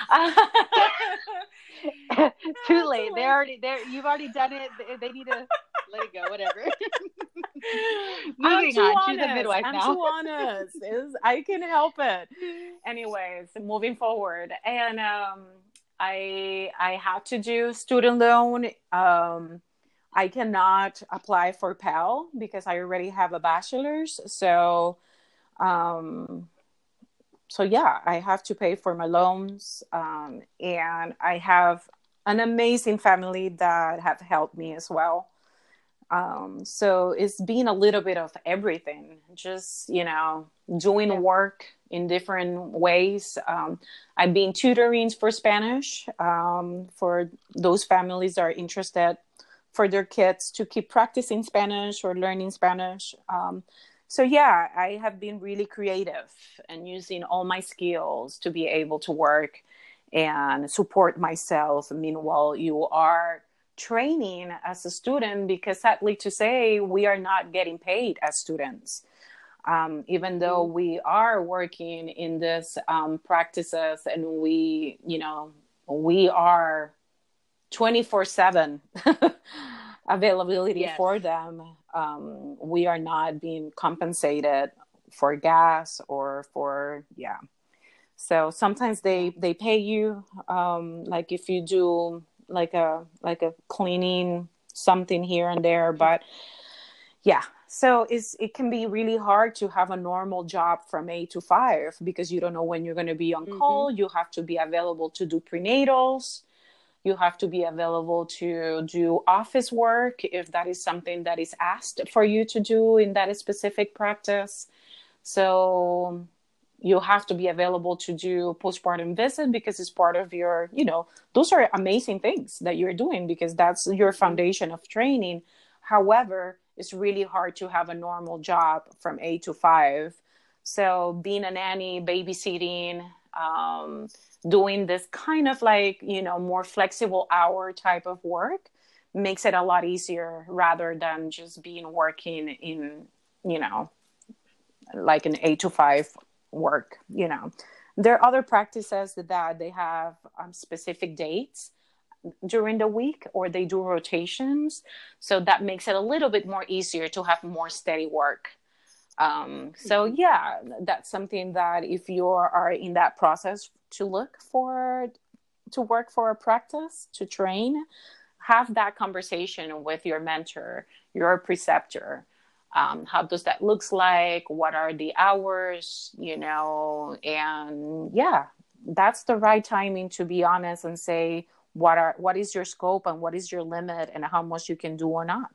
Too late. You've already done it. They need to let it go, whatever. Moving on. She's a midwife now. I'm too honest. I can help it. Anyways, moving forward. And I had to do student loan. I cannot apply for Pell because I already have a bachelor's. So yeah, I have to pay for my loans. And I have an amazing family that have helped me as well. So it's been a little bit of everything, just, doing work in different ways. I've been tutoring for Spanish, for those families that are interested for their kids to keep practicing Spanish or learning Spanish. So yeah, I have been really creative and using all my skills to be able to work and support myself. Meanwhile, you are training as a student, because sadly to say, we are not getting paid as students. Even though we are working in this practices, and we are 24/7 availability for them. We are not being compensated for gas or for, So sometimes they pay you, like if you do like a cleaning something here and there, but so it can be really hard to have a normal job from 8 to 5, because you don't know when you're going to be on call. You have to be available to do prenatals. You have to be available to do office work if that is something that is asked for you to do in that specific practice. So you have to be available to do postpartum visit, because it's part of your, those are amazing things that you're doing, because that's your foundation of training. However, it's really hard to have a normal job from 8 to 5. So being a nanny, babysitting, doing this kind of like, more flexible hour type of work makes it a lot easier, rather than just working in, like an 8 to 5 work. There are other practices that they have specific dates during the week, or they do rotations. So that makes it a little bit more easier to have more steady work. So yeah, that's something that if you are in that process to work for a practice, to train, have that conversation with your mentor, your preceptor. How does that looks like? What are the hours, and that's the right timing to be honest and say, what is your scope and what is your limit and how much you can do or not.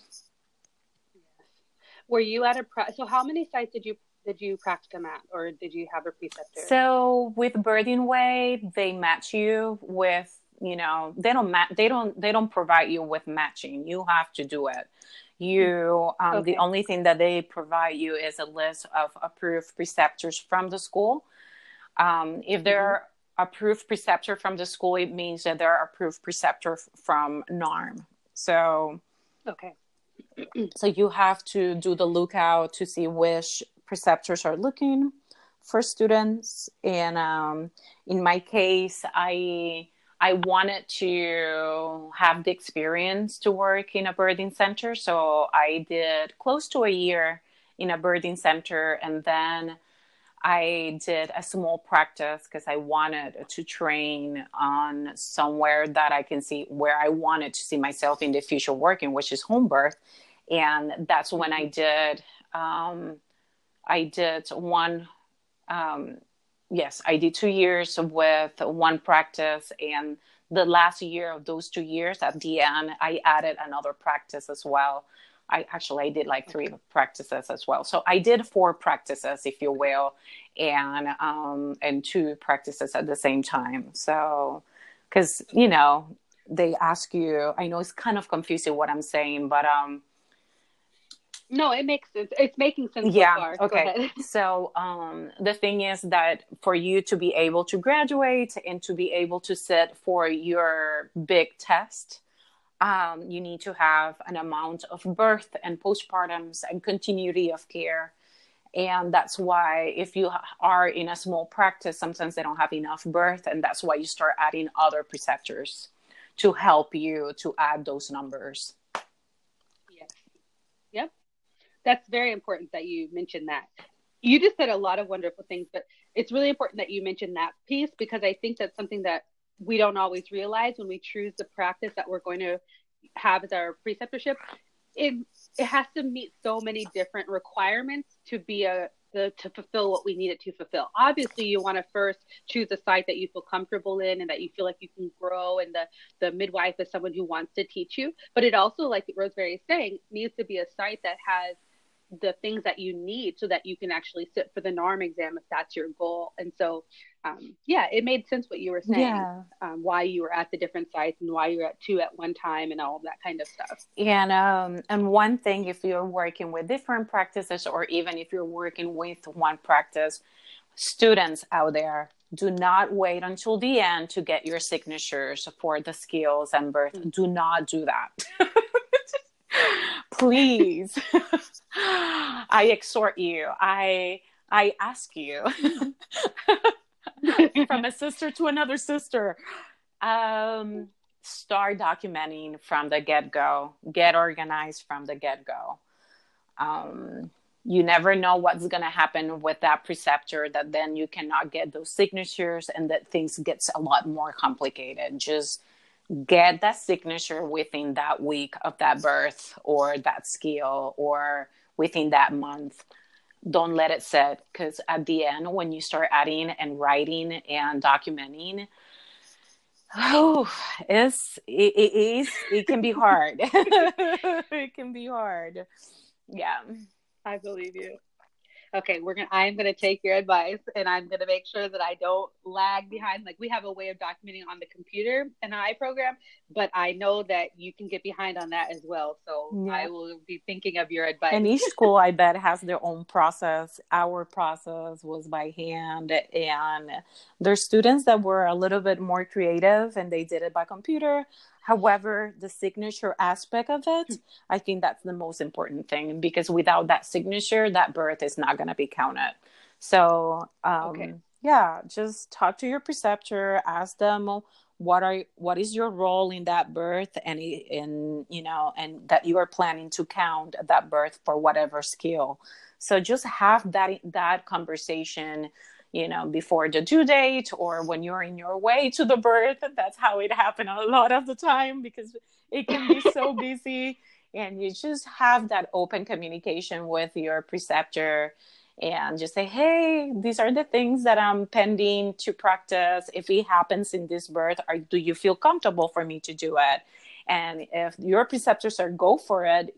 Were you at so how many sites did you practice them at, or did you have a preceptor? So with Birthing Way, they match you with, they don't provide you with matching. You have to do it. The only thing that they provide you is a list of approved preceptors from the school. If they're approved preceptor from the school, it means that they're approved preceptor from NARM. So, so you have to do the lookout to see which preceptors are looking for students. And in my case, I wanted to have the experience to work in a birthing center. So I did close to a year in a birthing center. And then I did a small practice because I wanted to train on somewhere that I can see where I wanted to see myself in the future working, which is home birth. And that's when I did one, yes, I did 2 years with one practice. And the last year of those 2 years, at the end, I added another practice as well. I did like 3 practices as well. So I did 4 practices, if you will, and 2 practices at the same time. So, because, you know, they ask you, I know it's kind of confusing what I'm saying, but no, it makes sense. It's making sense yeah, so far. okay. So the thing is that for you to be able to graduate and to be able to sit for your big test, you need to have an amount of birth and postpartums and continuity of care. And that's why if you are in a small practice, sometimes they don't have enough birth. And that's why you start adding other preceptors to help you to add those numbers. Yes. Yep. That's very important that you mentioned that. You just said a lot of wonderful things, but it's really important that you mentioned that piece, because I think that's something that we don't always realize when we choose the practice that we're going to have as our preceptorship. It has to meet so many different requirements to be to fulfill what we need it to fulfill. Obviously, you want to first choose a site that you feel comfortable in and that you feel like you can grow, and the midwife is someone who wants to teach you. But it also, like Rosemary is saying, needs to be a site that has the things that you need so that you can actually sit for the NARM exam if that's your goal. And so, yeah, it made sense what you were saying, why you were at the different sites and why you were at 2 at one time and all of that kind of stuff. And one thing, if you're working with different practices, or even if you're working with one practice, students out there, do not wait until the end to get your signatures for the skills and birth. Do not do that. Please. I exhort you. I ask you from a sister to another sister, start documenting from the get-go. Get organized from the get-go. You never know what's going to happen with that preceptor, that then you cannot get those signatures and that things gets a lot more complicated. Just get that signature within that week of that birth or that skill or within that month. Don't let it sit, because at the end, when you start adding and writing and documenting, it can be hard. It can be hard. Yeah. I believe you. Okay, I'm gonna take your advice, and I'm gonna make sure that I don't lag behind. Like, we have a way of documenting on the computer in our iProgram, but I know that you can get behind on that as well. So yeah. I will be thinking of your advice. And each school, I bet, has their own process. Our process was by hand, and there's students that were a little bit more creative and they did it by computer. However, the signature aspect of it, I think that's the most important thing, because without that signature, that birth is not going to be counted. So, yeah, just talk to your preceptor, ask them what is your role in that birth, and that you are planning to count that birth for whatever skill. So just have that conversation, before the due date or when you're in your way to the birth. That's how it happened a lot of the time, because it can be so busy, and you just have that open communication with your preceptor and just say, hey, these are the things that I'm pending to practice. If it happens in this birth, do you feel comfortable for me to do it? And if your preceptors are go for it,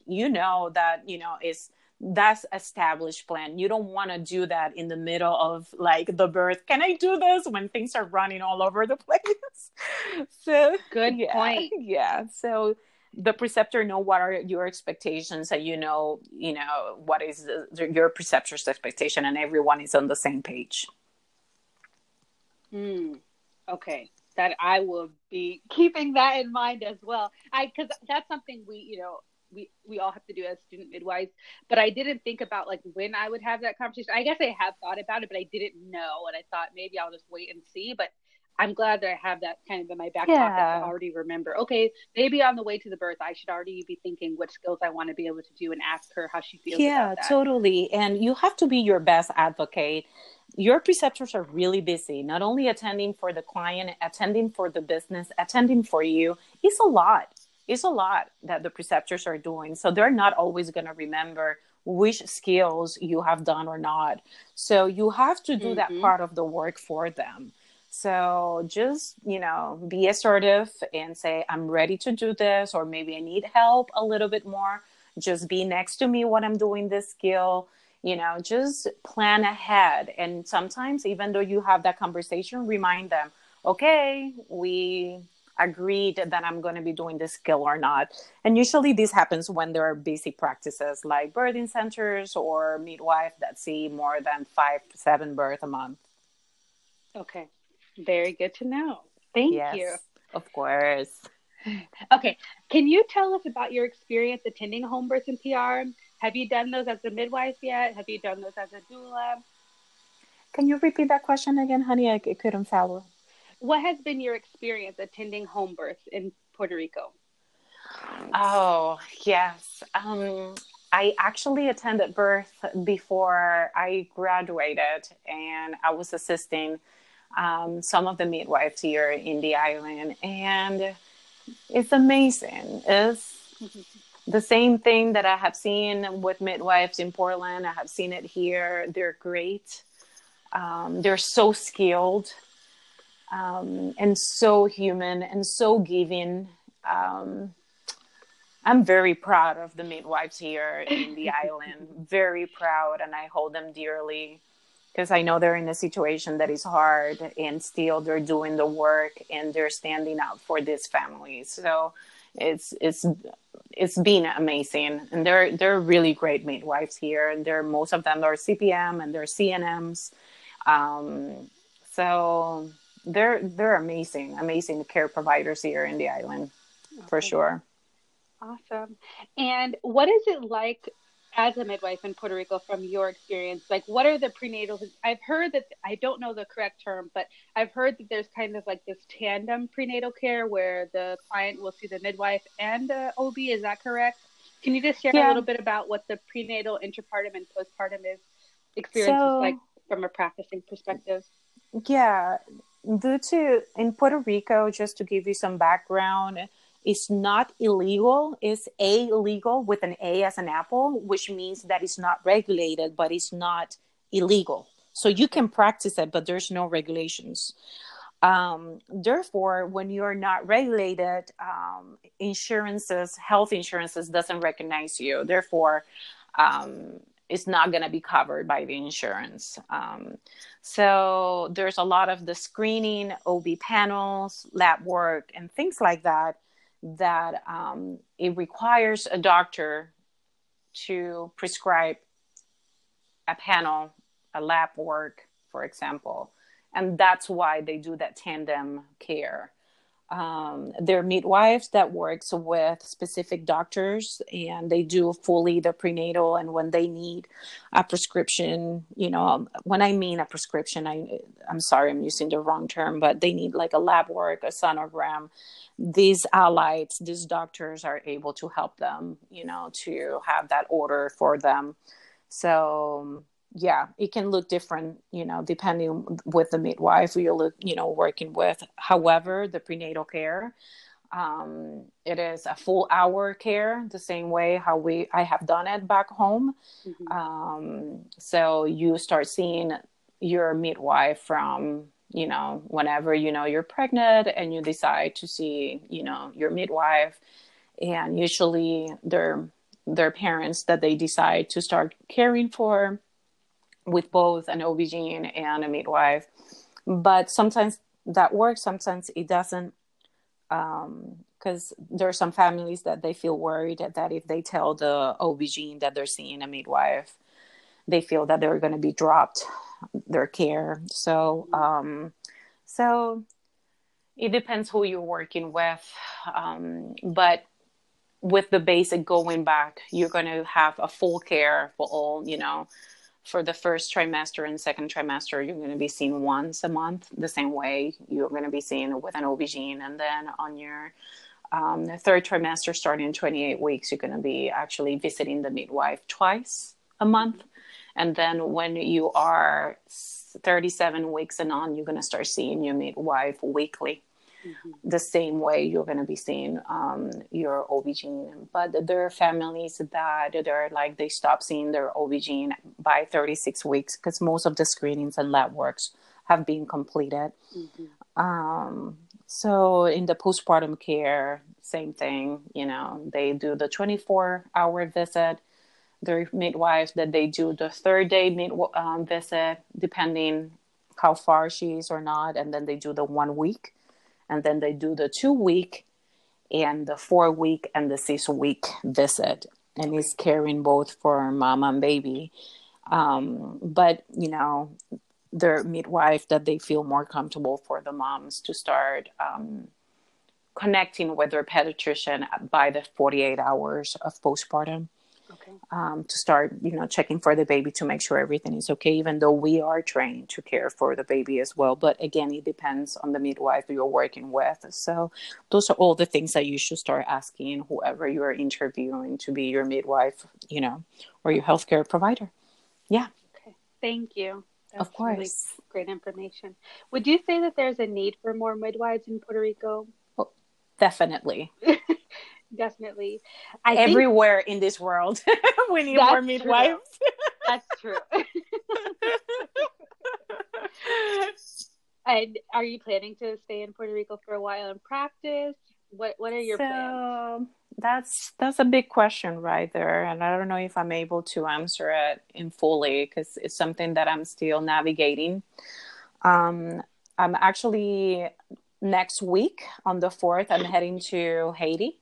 that's established plan. You don't want to do that in the middle of like the birth. Can I do this when things are running all over the place? So good point. Yeah. So the preceptor know what are your expectations, and what is your preceptor's expectation, and everyone is on the same page. Okay. That I will be keeping that in mind as well. Because that's something we all have to do as student midwives, but I didn't think about like when I would have that conversation. I guess I have thought about it, but I didn't know. And I thought maybe I'll just wait and see, but I'm glad that I have that kind of in my back pocket to Yeah. already remember. Okay, maybe on the way to the birth, I should already be thinking what skills I want to be able to do and ask her how she feels about Yeah, that. totally. And you have to be your best advocate. Your preceptors are really busy, not only attending for the client, attending for the business, attending for you. It's a lot. It's a lot that the preceptors are doing. So they're not always going to remember which skills you have done or not. So you have to do that Mm-hmm. part of the work for them. So just, be assertive and say, I'm ready to do this, or maybe I need help a little bit more. Just be next to me when I'm doing this skill. Just plan ahead. And sometimes, even though you have that conversation, remind them, okay, we agreed that I'm going to be doing this skill or not. And usually this happens when there are busy practices like birthing centers or midwife that see more than 5-7 births a month. Okay. Very good to know. Thank you. Yes, of course. Okay. Can you tell us about your experience attending home births and PR? Have you done those as a midwife yet? Have you done those as a doula? Can you repeat that question again, honey? I couldn't follow. What has been your experience attending home births in Puerto Rico? Oh, yes. I actually attended birth before I graduated, and I was assisting some of the midwives here in the island, and it's amazing. It's the same thing that I have seen with midwives in Portland. I have seen it here. They're great. They're so skilled, and so human and so giving. I'm very proud of the midwives here in the island. Very proud, and I hold them dearly because I know they're in a situation that is hard, and still they're doing the work and they're standing up for this family. So it's been amazing, and they're really great midwives here, and most of them are CPM and they're CNMs. So they're amazing care providers here in the island, for sure. Awesome. And what is it like as a midwife in Puerto Rico from your experience? Like, what are the prenatal? I've heard that, I don't know the correct term, but I've heard that there's kind of like this tandem prenatal care where the client will see the midwife and the OB. Is that correct? Can you just share a little bit about what the prenatal, interpartum, and postpartum experience is like from a practicing perspective? Yeah. In Puerto Rico, just to give you some background, it's not illegal. It's illegal with an A as an apple, which means that it's not regulated, but it's not illegal. So you can practice it, but there's no regulations. Therefore, when you're not regulated, health insurances doesn't recognize you. Therefore, it's not going to be covered by the insurance. So there's a lot of the screening, OB panels, lab work, and things like that it requires a doctor to prescribe a panel, a lab work, for example. And that's why they do that tandem care. There are midwives that works with specific doctors, and they do fully the prenatal. And when they need a prescription, when I mean a prescription, I'm sorry, I'm using the wrong term, but they need like a lab work, a sonogram. These doctors are able to help them, to have that order for them. So yeah, it can look different, depending with the midwife you're working with. However, the prenatal care, it is a full hour care, the same way how I have done it back home. Mm-hmm. So you start seeing your midwife from, whenever, you're pregnant and you decide to see, your midwife, and usually they're parents that they decide to start caring for, with both an OB-GYN and a midwife. But sometimes that works, sometimes it doesn't, because there are some families that they feel worried that if they tell the OB-GYN that they're seeing a midwife, they feel that they're going to be dropped their care. So it depends who you're working with. But with the basic going back, you're going to have a full care for all, for the first trimester and second trimester, you're going to be seen once a month, the same way you're going to be seen with an OB-GYN. And then on your the third trimester, starting in 28 weeks, you're going to be actually visiting the midwife twice a month. And then when you are 37 weeks and on, you're going to start seeing your midwife weekly. The same way you're going to be seeing your OB-GYN. But there are families that they're like, they stop seeing their OB-GYN by 36 weeks because most of the screenings and lab works have been completed. So in the postpartum care, same thing, you know, they do the 24-hour visit. Their midwives that they do the third day visit, depending how far she is or not. And then they do the 1 week. And then they do the 2 week and the 4 week and the 6 week visit. And it's caring both for mama and baby. But, you know, their midwife that they feel more comfortable for the moms to start connecting with their pediatrician by the 48 hours of postpartum. To start, you know, checking for the baby to make sure everything is okay, even though we are trained to care for the baby as well. But again, it depends on the midwife you're working with. So those are all the things that you should start asking whoever you're interviewing to be your midwife, you know, or your healthcare provider. Yeah. Okay. Thank you. That's of course. Really great information. Would you say that there's a need for more midwives in Puerto Rico? Oh, definitely. Definitely. Everywhere in this world, we need more midwives. That's true. And are you planning to stay in Puerto Rico for a while and practice? What are your plans? That's a big question right there. And I don't know if I'm able to answer it in fully because it's something that I'm still navigating. I'm actually next week on the 4th, I'm heading to Haiti.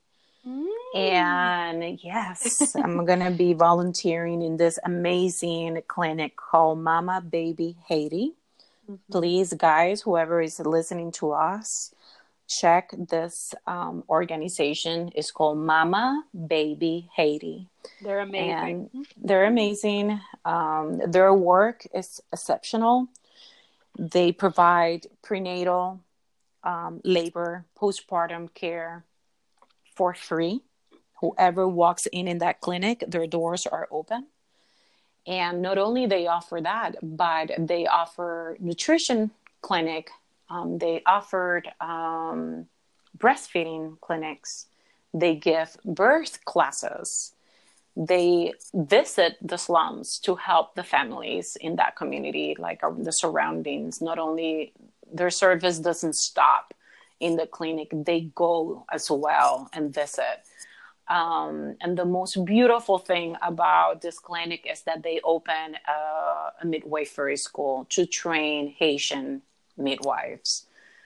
And yes, I'm going to be volunteering in this amazing clinic called Mama Baby Haiti. Please, guys, whoever is listening to us, check this organization. It's called Mama Baby Haiti. They're amazing. And they're amazing. Their work is exceptional. They provide prenatal, labor, postpartum care for free. Whoever walks in that clinic, their doors are open. And not only they offer that, but they offer nutrition clinic. They offered breastfeeding clinics. They give birth classes. They visit the slums to help the families in that community, like the surroundings. Not only their service doesn't stop in the clinic, they go as well and visit. And the most beautiful thing about this clinic is that they open a midwifery school to train Haitian midwives.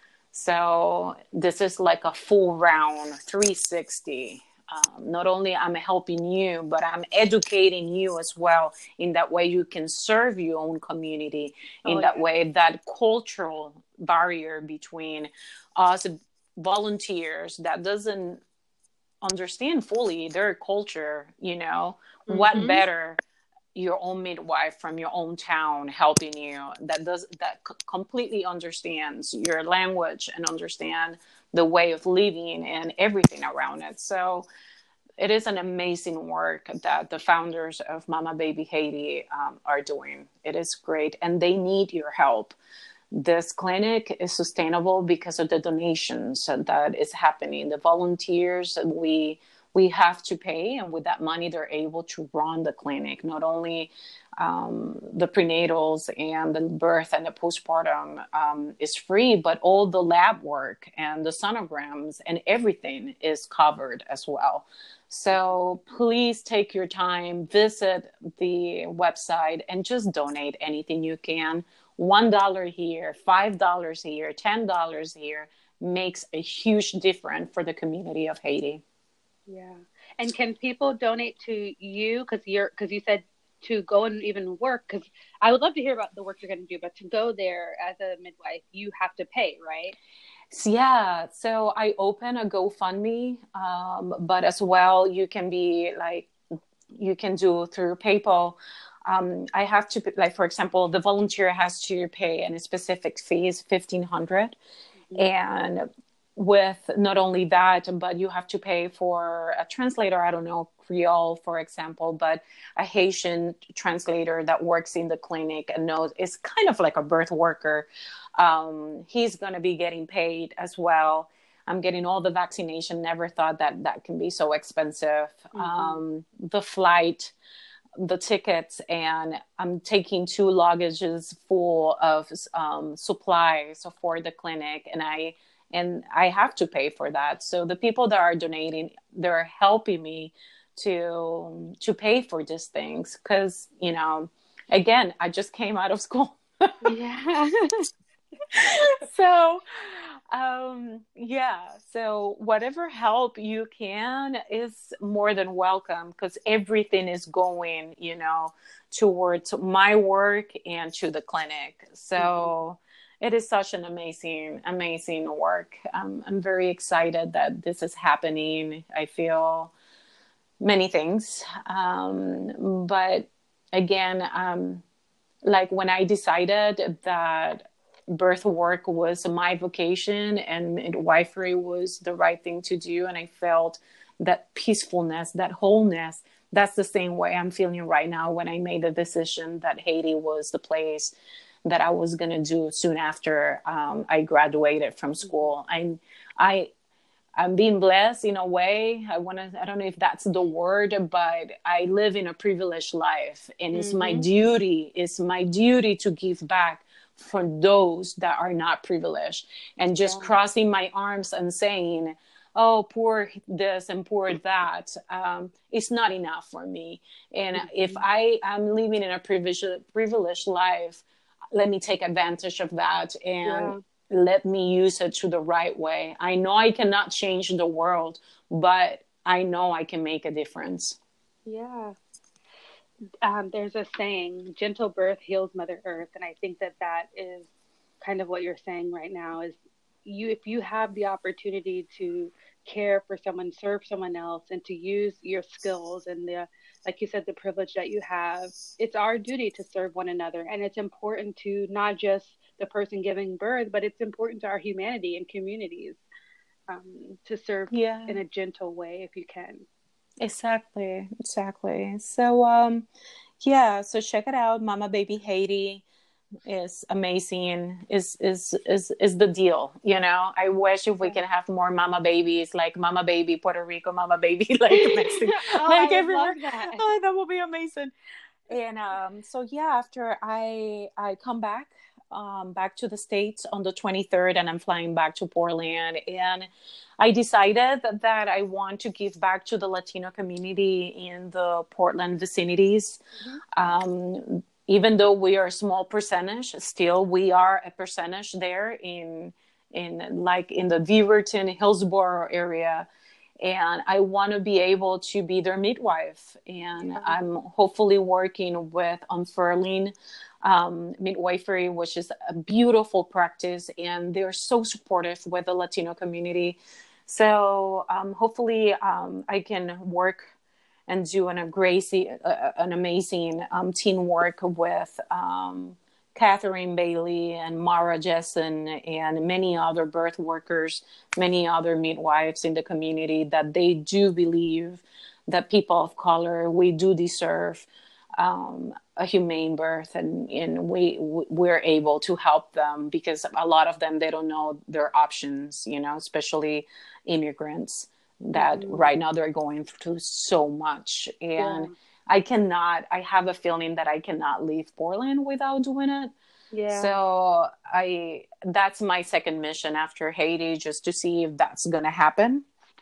So this is like a full round 360. Not only I'm helping you, but I'm educating you as well. In that way, you can serve your own community. In that way, that cultural barrier between us volunteers that doesn't understand fully their culture, you know, what better your own midwife from your own town helping you that completely understands your language and understand the way of living and everything around it. So it is an amazing work that the founders of Mama Baby Haiti are doing. It is great, and they need your help. This clinic is sustainable because of the donations that is happening. The volunteers we have to pay, and with that money, they're able to run the clinic. Not only the prenatals and the birth and the postpartum is free, but all the lab work and the sonograms and everything is covered as well. So please take your time, visit the website, and just donate anything you can. $1 here, $5 here, $10 here makes a huge difference for the community of Haiti. Yeah. And can people donate to you? Because you said to go and even work, because I would love to hear about the work you're going to do, but to go there as a midwife, you have to pay, right? Yeah. So I open a GoFundMe, but as well, you can do through PayPal. I have to, like, for example, the volunteer has to pay a specific fee is 1,500. And with not only that, but you have to pay for a translator, I don't know, Creole, for example, but a Haitian translator that works in the clinic and knows, is kind of like a birth worker. He's going to be getting paid as well. I'm getting all the vaccination. Never thought that that can be so expensive. The flight, the tickets, and I'm taking 2 luggages full of supplies for the clinic, and I have to pay for that. So the people that are donating, they're helping me to pay for these things, because, you know, again, I just came out of school. Yeah. So so whatever help you can is more than welcome, because everything is going, you know, towards my work and to the clinic. So it is such an amazing work. I'm very excited that this is happening. I feel many things, but again, like when I decided that birth work was my vocation and midwifery was the right thing to do, and I felt that peacefulness, that wholeness, that's the same way I'm feeling right now when I made the decision that Haiti was the place that I was going to do soon after I graduated from school. I'm being blessed in a way. I don't know if that's the word, but I live in a privileged life, and it's my duty to give back for those that are not privileged, and just crossing my arms and saying, oh, poor this and poor that, it's not enough for me. And if I am living in a privileged life, let me take advantage of that and let me use it to the right way. I know I cannot change the world, but I know I can make a difference. Yeah. There's a saying, gentle birth heals Mother Earth. And I think that that is kind of what you're saying right now, is if you have the opportunity to care for someone, serve someone else, and to use your skills and like you said, the privilege that you have, it's our duty to serve one another. And it's important to not just the person giving birth, but it's important to our humanity and communities, to serve in a gentle way if you can. Exactly. So so check it out. Mama Baby Haiti is amazing, is the deal, you know. I wish if we can have more mama babies, like Mama Baby Puerto Rico, Mama Baby like Mexico, like everywhere. That would be amazing. And after I come back to the States on the 23rd, and I'm flying back to Portland, and I decided that I want to give back to the Latino community in the Portland vicinities. Even though we are a small percentage, still we are a percentage there in the Beaverton, Hillsborough area. And I want to be able to be their midwife. And I'm hopefully working with Unfurling Midwifery, which is a beautiful practice. And they're so supportive with the Latino community. So hopefully I can work and do an amazing teamwork with Catherine Bailey and Mara Jessen and many other birth workers, many other midwives in the community, that they do believe that people of color, we do deserve a humane birth, and we're able to help them, because a lot of them, they don't know their options, you know, especially immigrants that right now they're going through so much. And I have a feeling that I cannot leave Portland without doing it. So that's my second mission after Haiti, just to see if that's going to happen.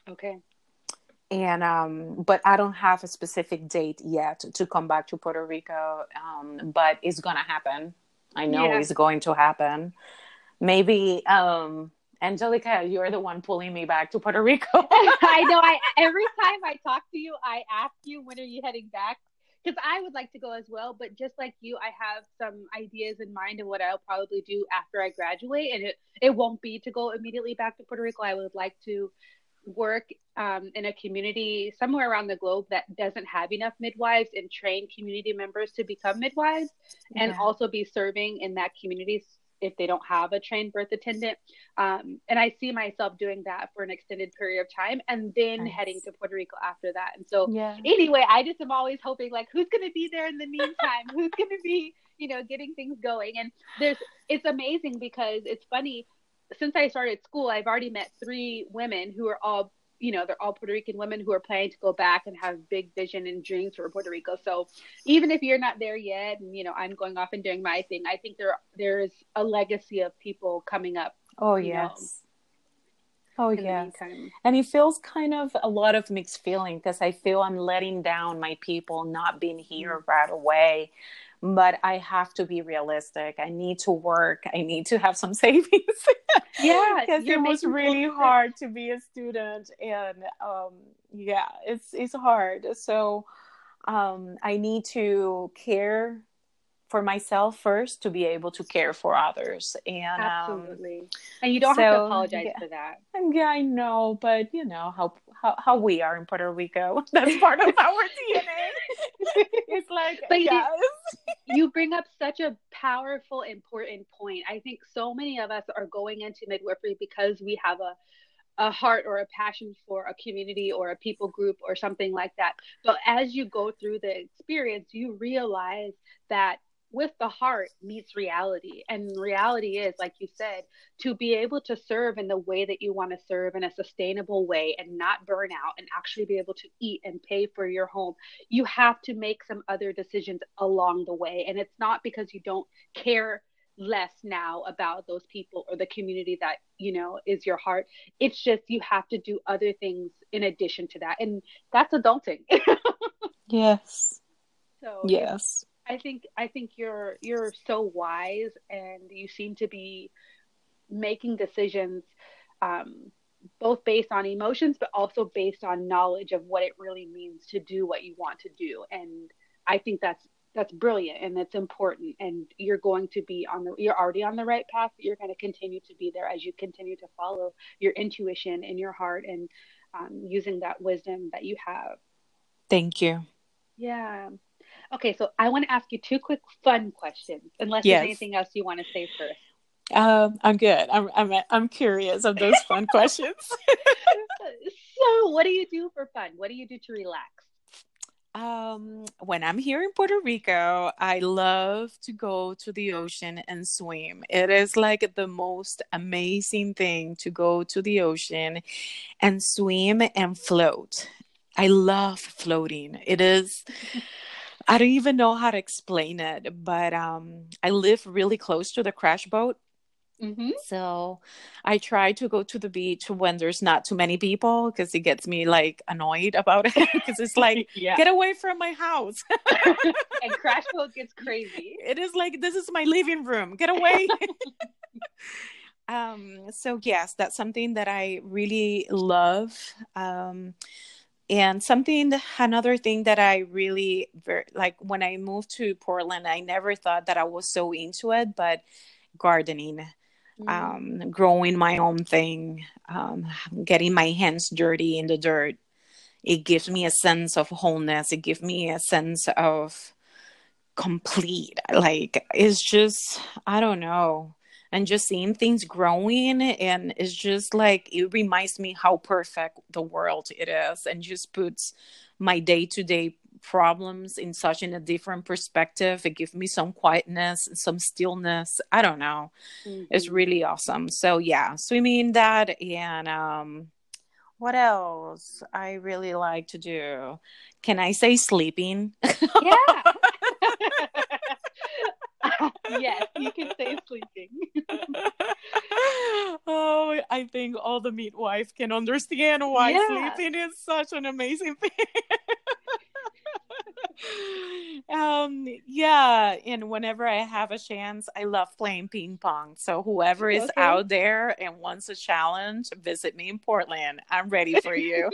And but I don't have a specific date yet to come back to Puerto Rico, but it's going to happen. I know it's going to happen. Maybe Angelica, you're the one pulling me back to Puerto Rico. I know. Every time I talk to you, I ask you, when are you heading back? Because I would like to go as well. But just like you, I have some ideas in mind of what I'll probably do after I graduate. And it won't be to go immediately back to Puerto Rico. I would like to work in a community somewhere around the globe that doesn't have enough midwives and train community members to become midwives, and also be serving in that community if they don't have a trained birth attendant. And I see myself doing that for an extended period of time and then heading to Puerto Rico after that. And so anyway, I just am always hoping, like, who's going to be there in the meantime? Who's going to be, getting things going? And it's amazing because it's funny. Since I started school, I've already met 3 women who are all, they're all Puerto Rican women who are planning to go back and have big vision and dreams for Puerto Rico. So even if you're not there yet, and, I'm going off and doing my thing, I think there's a legacy of people coming up. Oh, yes. And it feels kind of a lot of mixed feeling because I feel I'm letting down my people not being here right away. But I have to be realistic. I need to work. I need to have some savings. Because it was really hard to be a student. And it's hard. So I need to care for myself first to be able to care for others. And absolutely. And you don't have to apologize for that. And I know, but how we are in Puerto Rico, that's part of our DNA. It's like, but you bring up such a powerful, important point. I think so many of us are going into midwifery because we have a heart or a passion for a community or a people group or something like that. But as you go through the experience, you realize that with the heart meets reality. And reality is, like you said, to be able to serve in the way that you want to serve in a sustainable way and not burn out and actually be able to eat and pay for your home, you have to make some other decisions along the way. And it's not because you don't care less now about those people or the community that, is your heart. It's just you have to do other things in addition to that. And that's adulting. Yes. So yes. I think you're so wise, and you seem to be making decisions both based on emotions, but also based on knowledge of what it really means to do what you want to do. And I think that's brilliant, and that's important. And you're going to be you're already on the right path, but you're going to continue to be there as you continue to follow your intuition and your heart, and using that wisdom that you have. Thank you. Yeah. Okay, so I want to ask you 2 quick fun questions, unless there's anything else you want to say first. I'm good. I'm curious of those fun questions. So, what do you do for fun? What do you do to relax? When I'm here in Puerto Rico, I love to go to the ocean and swim. It is like the most amazing thing to go to the ocean and swim and float. I love floating. It is... I don't even know how to explain it, but I live really close to the crash boat. Mm-hmm. So I try to go to the beach when there's not too many people, because it gets me like annoyed about it, because it's like, get away from my house. And crash boat gets crazy. It is like, this is my living room. Get away. So yes, that's something that I really love. And another thing that I really like when I moved to Portland, I never thought that I was so into it, but gardening, growing my own thing, getting my hands dirty in the dirt. It gives me a sense of wholeness. It gives me a sense of complete, like, it's just, I don't know. And just seeing things growing, and it's just like, it reminds me how perfect the world it is, and just puts my day-to-day problems in a different perspective. It gives me some quietness, some stillness. I don't know. Mm-hmm. It's really awesome. So yeah, swimming, that, and what else I really like to do? Can I say sleeping? Yeah. Yes, you can say sleeping. Oh, I think all the midwives can understand why sleeping is such an amazing thing. And whenever I have a chance, I love playing ping pong. So whoever is out there and wants a challenge, visit me in Portland. I'm ready for you.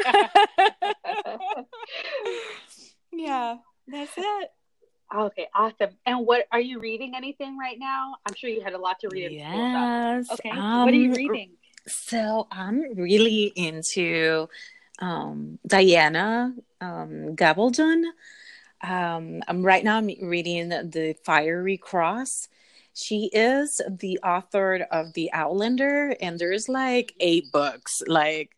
Yeah, that's it. Okay, awesome. And what are you reading? Anything right now? I'm sure you had a lot to read in school. Yes. Okay. What are you reading? So I'm really into Diana Gabaldon. I'm reading The Fiery Cross. She is the author of The Outlander, and there's like 8 books. Like,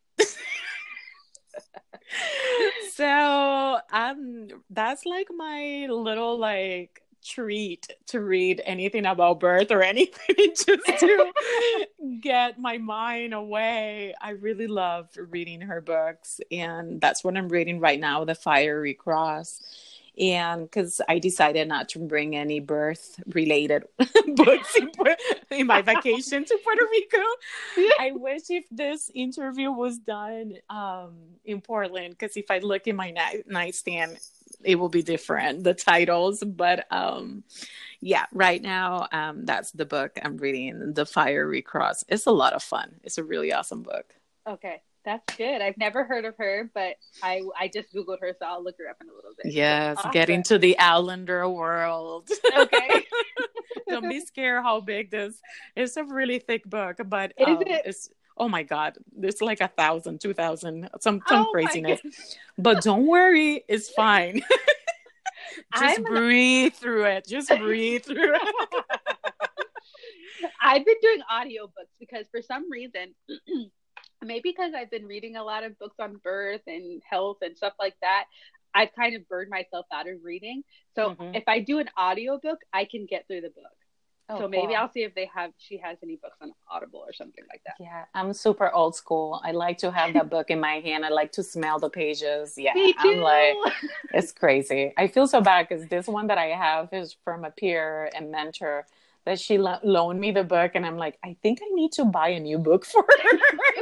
so that's like my little like treat to read anything about birth or anything just to get my mind away. I really love reading her books, and that's what I'm reading right now, The Fiery Cross. And because I decided not to bring any birth related books in my vacation to Puerto Rico. I wish if this interview was done in Portland, because if I look in my nightstand, it will be different, the titles. But yeah, right now, that's the book I'm reading, The Fiery Cross. It's a lot of fun. It's a really awesome book. Okay. That's good. I've never heard of her, but I just Googled her, so I'll look her up in a little bit. Yes, awesome. Get into the Outlander world. Okay. Don't be scared how big this is. It's a really thick book, but it's, oh my God, there's like 1,000, 2,000, some craziness. But don't worry, it's fine. Just breathe through it. Just breathe through it. I've been doing audiobooks because for some reason, maybe because I've been reading a lot of books on birth and health and stuff like that, I've kind of burned myself out of reading. So if I do an audiobook, I can get through the book. Oh, so maybe I'll see if she has any books on Audible or something like that. Yeah, I'm super old school. I like to have that book in my hand. I like to smell the pages. Yeah, me too. I'm like, it's crazy. I feel so bad because this one that I have is from a peer and mentor that she loaned me the book, and I'm like, I think I need to buy a new book for her.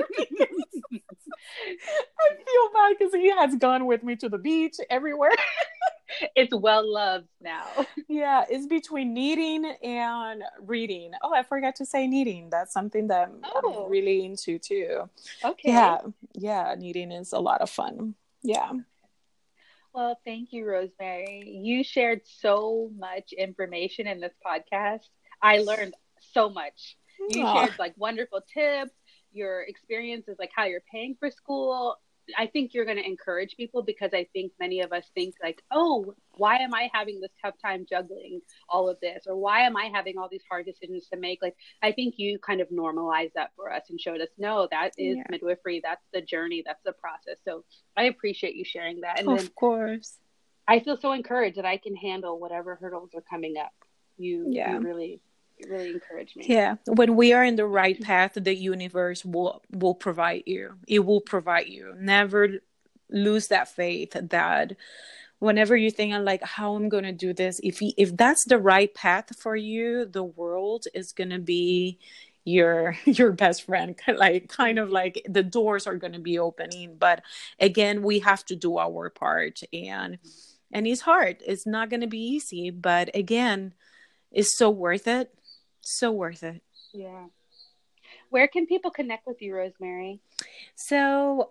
I feel bad because he has gone with me to the beach everywhere. It's well loved now. Yeah, it's between knitting and reading. Oh, I forgot to say knitting. That's something that I'm really into too. Okay. Yeah, knitting is a lot of fun. Yeah. Well, thank you, Rosemary. You shared so much information in this podcast. I learned so much. You shared like wonderful tips, your experiences, like how you're paying for school. I think you're going to encourage people because I think many of us think like, oh, why am I having this tough time juggling all of this? Or why am I having all these hard decisions to make? Like, I think you kind of normalized that for us and showed us, no, that is midwifery. That's the journey. That's the process. So I appreciate you sharing that. And of course. I feel so encouraged that I can handle whatever hurdles are coming up. You really encouraged me. Yeah. When we are in the right path, the universe will provide you. It will provide you. Never lose that faith that whenever you think like how I'm going to do this, if that's the right path for you, the world is going to be your best friend. Like kind of like the doors are going to be opening. But again, we have to do our part, and it's hard. It's not going to be easy, but again, it's so worth it. So worth it. Yeah. Where can people connect with you, Rosemary? So,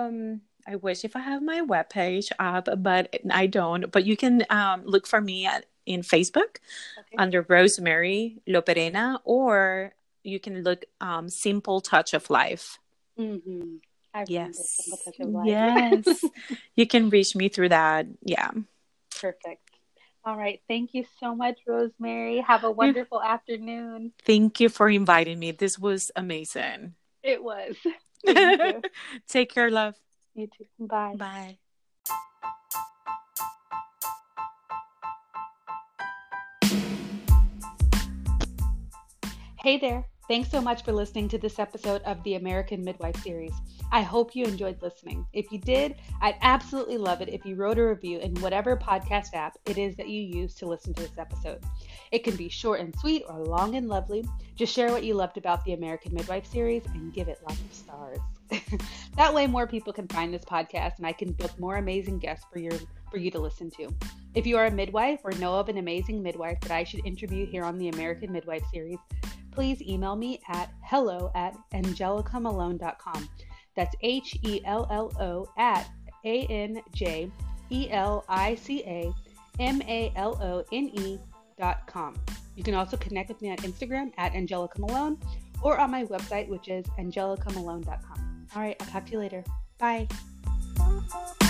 I wish if I have my webpage up, but I don't. But you can look for me in Facebook under Rosemary Loperena, or you can look Simple Touch of Life. Mm-hmm. Yes. Simple Touch of Life. Yes. You can reach me through that. Yeah. Perfect. All right. Thank you so much, Rosemary. Have a wonderful afternoon. Thank you for inviting me. This was amazing. It was. Thank you. Take care, love. You too. Bye. Bye. Hey there. Thanks so much for listening to this episode of the American Midwife series. I hope you enjoyed listening. If you did, I'd absolutely love it if you wrote a review in whatever podcast app it is that you use to listen to this episode. It can be short and sweet or long and lovely. Just share what you loved about the American Midwife series and give it lots of stars. That way more people can find this podcast and I can book more amazing guests for you to listen to. If you are a midwife or know of an amazing midwife that I should interview here on the American Midwife series, please email me at hello@angelicamalone.com. That's HELLO@ANJELICAMALONE.com. You can also connect with me on Instagram at Angelica Malone or on my website, which is angelicamalone.com. All right, I'll talk to you later. Bye.